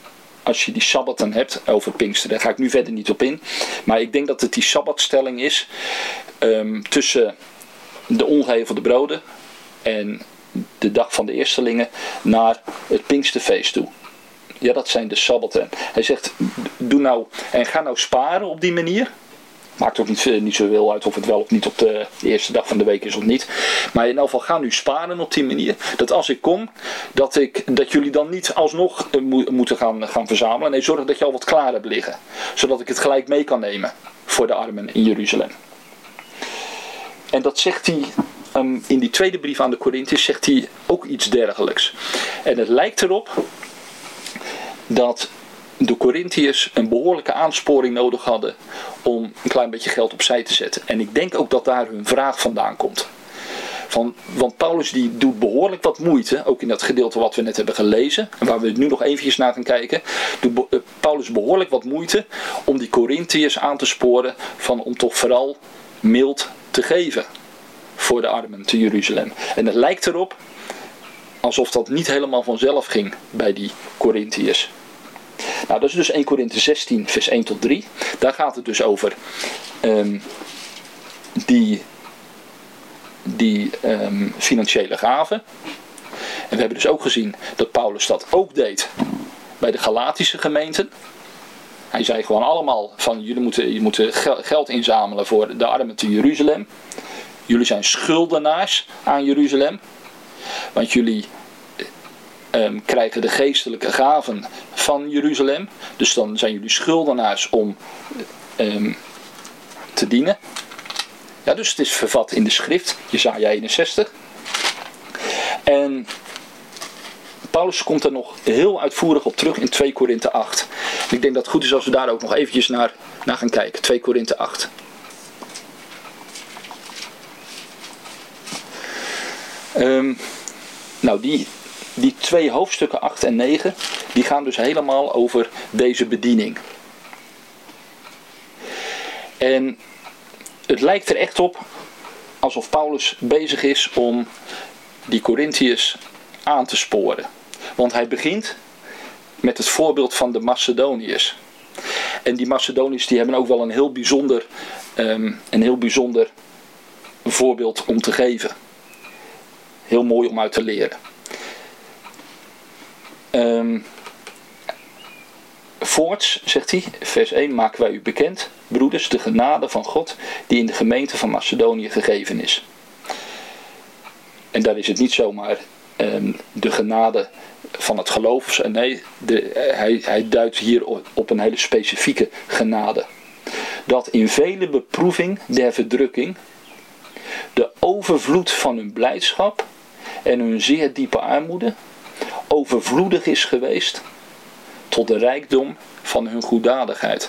S1: als je die sabbatten hebt over Pinksteren, daar ga ik nu verder niet op in. Maar ik denk dat het die sabbatstelling is um, tussen de ongehevelde broden en de dag van de eerstelingen naar het Pinksterfeest toe. Ja, dat zijn de sabbatten. Hij zegt, doe nou en ga nou sparen op die manier. Maakt ook niet, niet zo heel uit of het wel of niet op de, de eerste dag van de week is of niet. Maar in elk geval ga nu sparen op die manier. Dat als ik kom, dat, ik, dat jullie dan niet alsnog mo- moeten gaan, gaan verzamelen. Nee, zorg dat je al wat klaar hebt liggen. Zodat ik het gelijk mee kan nemen voor de armen in Jeruzalem. En dat zegt hij um, in die tweede brief aan de Korintiërs, zegt hij ook iets dergelijks. En het lijkt erop dat de Korintiërs een behoorlijke aansporing nodig hadden om een klein beetje geld opzij te zetten. En ik denk ook dat daar hun vraag vandaan komt. Van, want Paulus die doet behoorlijk wat moeite, ook in dat gedeelte wat we net hebben gelezen, en waar we nu nog eventjes naar gaan kijken, doet Paulus behoorlijk wat moeite om die Korintiërs aan te sporen van om toch vooral mild te geven voor de armen te Jeruzalem. En het lijkt erop alsof dat niet helemaal vanzelf ging bij die Korintiërs. Nou, dat is dus eerste Korinthe zestien vers één tot drie. Daar gaat het dus over um, die, die um, financiële gaven. En we hebben dus ook gezien dat Paulus dat ook deed bij de Galatische gemeenten. Hij zei gewoon allemaal van jullie moeten, je moeten geld inzamelen voor de armen te Jeruzalem. Jullie zijn schuldenaars aan Jeruzalem. Want jullie um, krijgen de geestelijke gaven van Jeruzalem. Dus dan zijn jullie schuldenaars om um, te dienen. Ja, dus het is vervat in de schrift, Jesaja eenenzestig. En Paulus komt er nog heel uitvoerig op terug in twee Korinthe acht. En ik denk dat het goed is als we daar ook nog eventjes naar, naar gaan kijken. twee Korinthe acht. Um, nou, die, die twee hoofdstukken acht en negen, die gaan dus helemaal over deze bediening. En het lijkt er echt op alsof Paulus bezig is om die Korintiërs aan te sporen. Want hij begint met het voorbeeld van de Macedoniërs. En die Macedoniërs die hebben ook wel een heel bijzonder, um, een heel bijzonder voorbeeld om te geven. Heel mooi om uit te leren. Um, voorts, zegt hij, vers één, maken wij u bekend, broeders, de genade van God die in de gemeente van Macedonië gegeven is. En daar is het niet zomaar um, de genade van het geloof. Nee, de, hij, hij duidt hier op, op een hele specifieke genade. Dat in vele beproeving der verdrukking de overvloed van hun blijdschap en hun zeer diepe armoede overvloedig is geweest tot de rijkdom van hun goeddadigheid.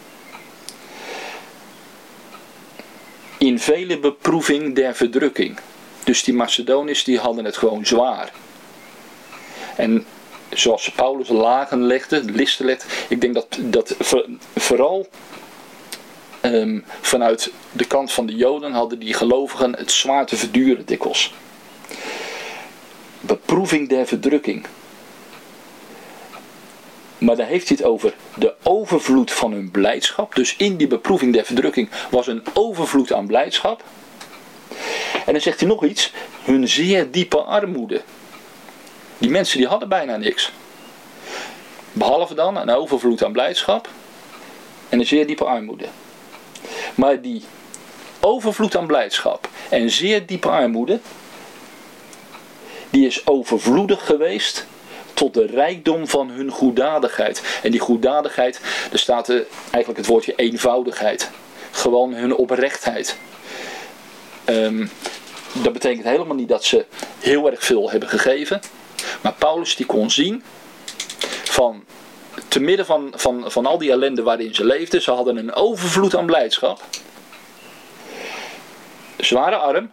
S1: In vele beproeving der verdrukking. Dus die Macedoniërs die hadden het gewoon zwaar. En zoals Paulus lagen legde, listen legde, ik denk dat, dat vooral um, vanuit de kant van de Joden hadden die gelovigen het zwaar te verduren dikwijls. Beproeving der verdrukking. Maar dan heeft hij het over de overvloed van hun blijdschap. Dus in die beproeving der verdrukking was een overvloed aan blijdschap. En dan zegt hij nog iets. Hun zeer diepe armoede. Die mensen die hadden bijna niks. Behalve dan een overvloed aan blijdschap. En een zeer diepe armoede. Maar die overvloed aan blijdschap en zeer diepe armoede, die is overvloedig geweest tot de rijkdom van hun goeddadigheid. En die goeddadigheid, daar staat er eigenlijk het woordje eenvoudigheid. Gewoon hun oprechtheid. Um, dat betekent helemaal niet dat ze heel erg veel hebben gegeven. Maar Paulus die kon zien van te midden van, van, van al die ellende waarin ze leefden. Ze hadden een overvloed aan blijdschap. Ze waren arm.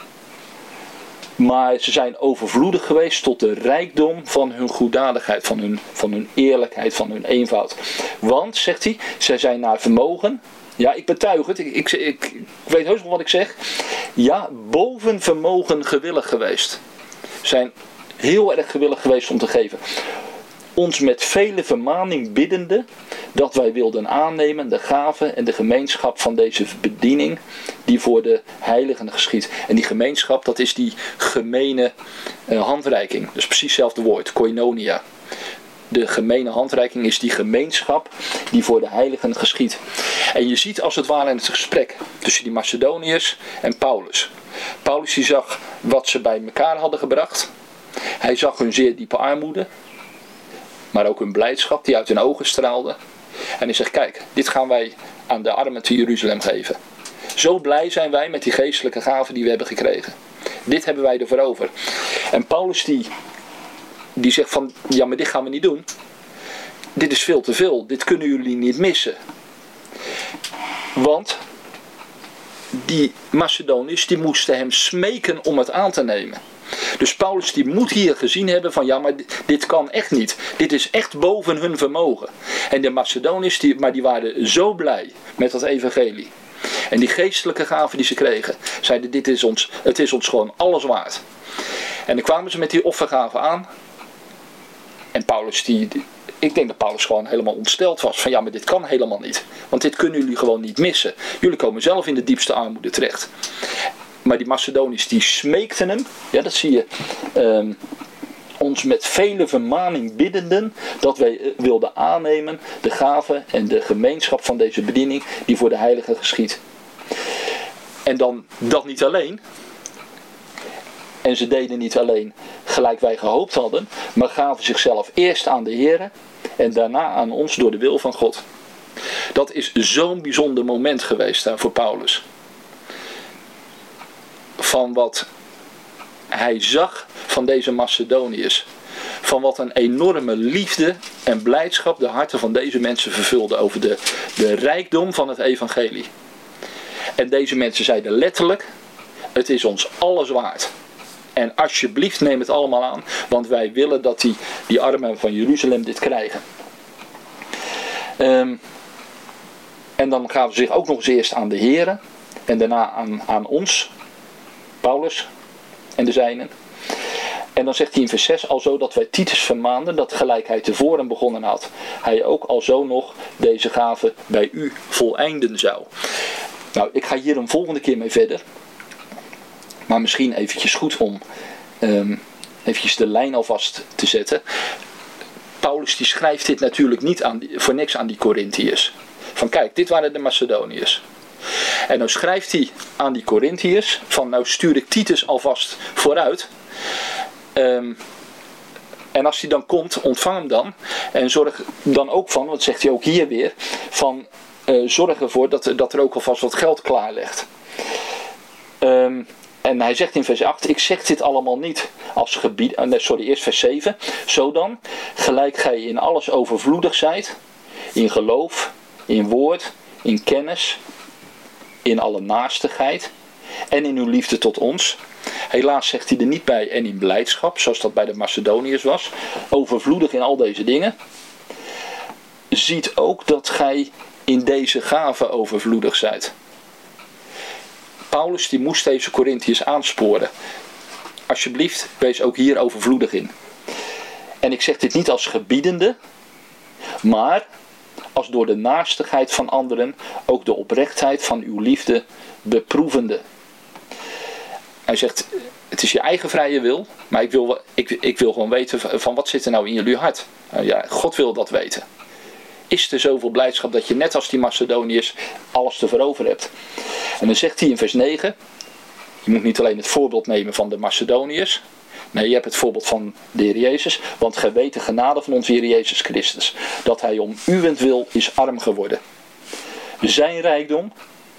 S1: Maar ze zijn overvloedig geweest tot de rijkdom van hun goeddadigheid, van hun, van hun eerlijkheid, van hun eenvoud. Want, zegt hij, zij zijn naar vermogen. Ja, ik betuig het, ik, ik, ik, ik weet heus wel wat ik zeg. Ja, boven vermogen gewillig geweest. Zijn heel erg gewillig geweest om te geven. ons met vele vermaning biddende, dat wij wilden aannemen de gave en de gemeenschap van deze bediening, die voor de heiligen geschiedt. En die gemeenschap, dat is die gemene uh, handreiking. Dus precies hetzelfde woord, koinonia. De gemene handreiking is die gemeenschap die voor de heiligen geschiedt. En je ziet als het ware in het gesprek tussen die Macedoniërs en Paulus. Paulus die zag wat ze bij elkaar hadden gebracht. Hij zag hun zeer diepe armoede. Maar ook hun blijdschap die uit hun ogen straalde. En hij zegt, kijk, dit gaan wij aan de armen te Jeruzalem geven. Zo blij zijn wij met die geestelijke gaven die we hebben gekregen. Dit hebben wij ervoor over. En Paulus die, die zegt van, ja maar dit gaan we niet doen. Dit is veel te veel. Dit kunnen jullie niet missen. Want die Macedoniërs die moesten hem smeken om het aan te nemen. Dus Paulus die moet hier gezien hebben van ja, maar dit kan echt niet. Dit is echt boven hun vermogen. En de Macedoniërs, die, maar die waren zo blij met dat evangelie. En die geestelijke gaven die ze kregen, zeiden dit is ons, het is ons gewoon alles waard. En dan kwamen ze met die offergaven aan. En Paulus die, ik denk dat Paulus gewoon helemaal ontsteld was. Van ja, maar dit kan helemaal niet. Want dit kunnen jullie gewoon niet missen. Jullie komen zelf in de diepste armoede terecht. Maar die Macedoniërs die smeekten hem. Ja, dat zie je. Um, ons met vele vermaning biddenden. Dat wij uh, wilden aannemen. De gave en de gemeenschap van deze bediening. Die voor de heiligen geschiedt. En dan dat niet alleen. En ze deden niet alleen gelijk wij gehoopt hadden. Maar gaven zichzelf eerst aan de Heere. En daarna aan ons door de wil van God. Dat is zo'n bijzonder moment geweest daar voor Paulus. Van wat hij zag van deze Macedoniërs. Van wat een enorme liefde en blijdschap de harten van deze mensen vervulde over de, de rijkdom van het evangelie. En deze mensen zeiden letterlijk, het is ons alles waard. En alsjeblieft neem het allemaal aan, want wij willen dat die, die armen van Jeruzalem dit krijgen. Um, en dan gaven ze zich ook nog eens eerst aan de Here en daarna aan, aan ons, Paulus en de zijnen. En dan zegt hij in vers zes, alzo dat wij Titus vermaanden dat gelijk hij tevoren begonnen had, hij ook alzo nog deze gave bij u voleinden zou. Nou, ik ga hier een volgende keer mee verder. Maar misschien eventjes goed om um, eventjes de lijn alvast te zetten. Paulus die schrijft dit natuurlijk niet aan die, voor niks aan die Corinthiërs. Van kijk, dit waren de Macedoniërs. En nou schrijft hij aan die Corinthiërs van nou stuur ik Titus alvast vooruit. Um, en als hij dan komt, ontvang hem dan. En zorg dan ook van, wat zegt hij ook hier weer, van uh, zorg ervoor dat, dat er ook alvast wat geld klaar ligt. Um, En hij zegt in vers acht, ik zeg dit allemaal niet als gebied, sorry, eerst vers zeven. Zo dan, gelijk gij in alles overvloedig zijt, in geloof, in woord, in kennis, in alle naastigheid en in uw liefde tot ons. Helaas zegt hij er niet bij en in blijdschap, zoals dat bij de Macedoniërs was. Overvloedig in al deze dingen. Ziet ook dat gij in deze gaven overvloedig zijt. Paulus die moest deze Corinthiërs aansporen. Alsjeblieft, wees ook hier overvloedig in. En ik zeg dit niet als gebiedende, maar als door de naastigheid van anderen ook de oprechtheid van uw liefde beproevende. Hij zegt, het is je eigen vrije wil, maar ik wil, ik, ik wil gewoon weten van wat zit er nou in jullie hart. Nou ja, God wil dat weten. Is er zoveel blijdschap dat je net als die Macedoniërs alles te verover hebt. En dan zegt hij in vers negen. Je moet niet alleen het voorbeeld nemen van de Macedoniërs. Nee, je hebt het voorbeeld van de Heer Jezus. Want gij weet de genade van onze Heer Jezus Christus. Dat hij om uwentwil is arm geworden. Zijn rijkdom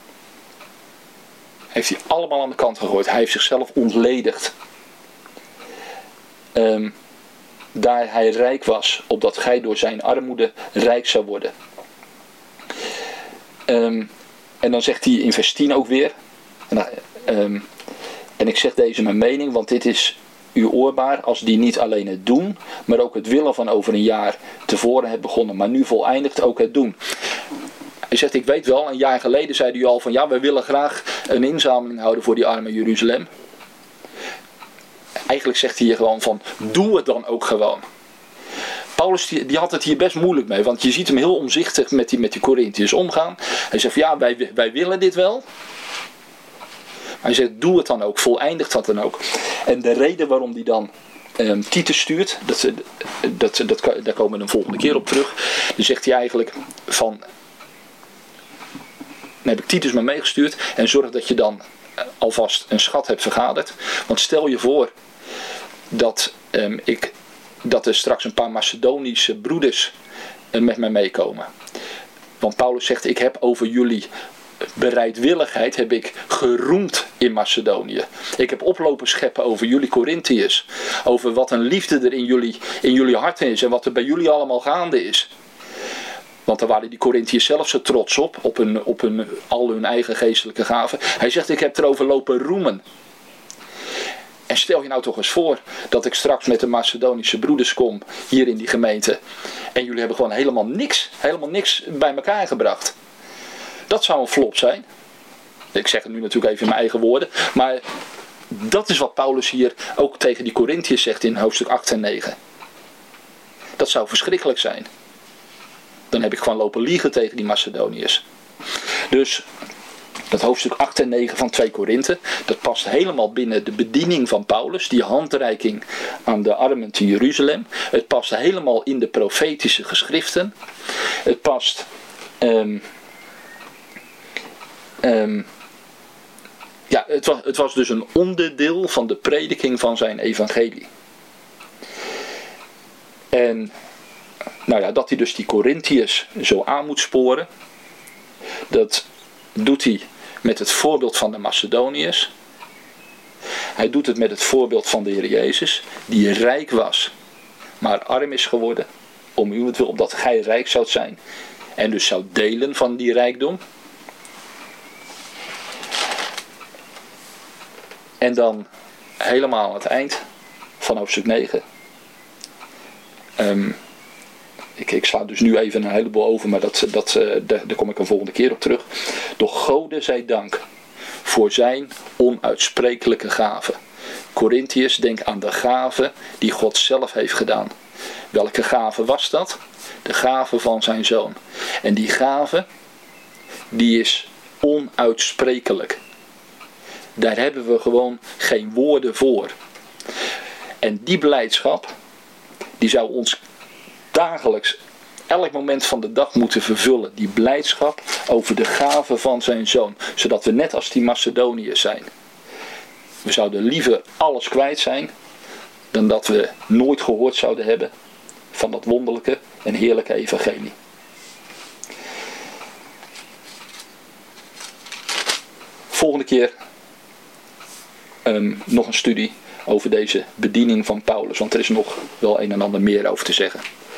S1: heeft hij allemaal aan de kant gegooid. Hij heeft zichzelf ontledigd. Um, Daar hij rijk was, opdat gij door zijn armoede rijk zou worden. Um, en dan zegt hij in vers tien ook weer. En, um, en ik zeg deze mijn mening, want dit is u oorbaar als die niet alleen het doen, maar ook het willen van over een jaar tevoren hebt begonnen, maar nu voleindigt ook het doen. Hij zegt, ik weet wel, een jaar geleden zei u al van ja, we willen graag een inzameling houden voor die arme Jeruzalem. Eigenlijk zegt hij hier gewoon van, doe het dan ook gewoon. Paulus die, die had het hier best moeilijk mee. Want je ziet hem heel omzichtig met die, met die Corinthiërs omgaan. Hij zegt, ja, wij, wij willen dit wel. Hij zegt, doe het dan ook. Voleindig dat dan ook. En de reden waarom hij dan um, Titus stuurt. Dat, dat, dat, dat, daar komen we een volgende keer op terug. Dan zegt hij eigenlijk van... Dan heb ik Titus maar meegestuurd. En zorg dat je dan alvast een schat hebt vergaderd. Want stel je voor dat, um, ik, dat er straks een paar Macedonische broeders uh, met mij meekomen. Want Paulus zegt, ik heb over jullie bereidwilligheid heb ik geroemd in Macedonië. Ik heb oplopen scheppen over jullie Corinthiërs. Over wat een liefde er in jullie, in jullie harten is. En wat er bij jullie allemaal gaande is. Want daar waren die Corinthiërs zelf zo trots op. Op, hun, op hun, al hun eigen geestelijke gaven. Hij zegt, ik heb erover lopen roemen. En stel je nou toch eens voor dat ik straks met de Macedonische broeders kom. Hier in die gemeente. En jullie hebben gewoon helemaal niks. Helemaal niks bij elkaar gebracht. Dat zou een flop zijn. Ik zeg het nu natuurlijk even in mijn eigen woorden. Maar dat is wat Paulus hier ook tegen die Corinthiërs zegt in hoofdstuk acht en negen. Dat zou verschrikkelijk zijn. Dan heb ik gewoon lopen liegen tegen die Macedoniërs. Dus dat hoofdstuk acht en negen van twee Korinthe. Dat past helemaal binnen de bediening van Paulus. Die handreiking aan de armen te Jeruzalem. Het past helemaal in de profetische geschriften. Het past... Um, Um, ja, het was, het was dus een onderdeel van de prediking van zijn evangelie. En nou ja, dat hij dus die Corinthiërs zo aan moet sporen. Dat doet hij met het voorbeeld van de Macedoniërs. Hij doet het met het voorbeeld van de Heer Jezus. Die rijk was, maar arm is geworden. Om uwentwil, opdat gij rijk zoudt zijn. En dus zou delen van die rijkdom. En dan helemaal aan het eind van hoofdstuk negen. Um, ik, ik sla dus nu even een heleboel over, maar dat, dat, uh, daar, daar kom ik een volgende keer op terug. Doch Gode zij dank voor zijn onuitsprekelijke gave. Corinthiërs, denk aan de gave die God zelf heeft gedaan. Welke gave was dat? De gave van zijn zoon. En die gave, die is onuitsprekelijk. Daar hebben we gewoon geen woorden voor. En die blijdschap, die zou ons dagelijks, elk moment van de dag moeten vervullen. Die blijdschap over de gave van zijn zoon. Zodat we net als die Macedoniërs zijn. We zouden liever alles kwijt zijn, dan dat we nooit gehoord zouden hebben van dat wonderlijke en heerlijke evangelie. Volgende keer um, nog een studie over deze bediening van Paulus. Want er is nog wel een en ander meer over te zeggen.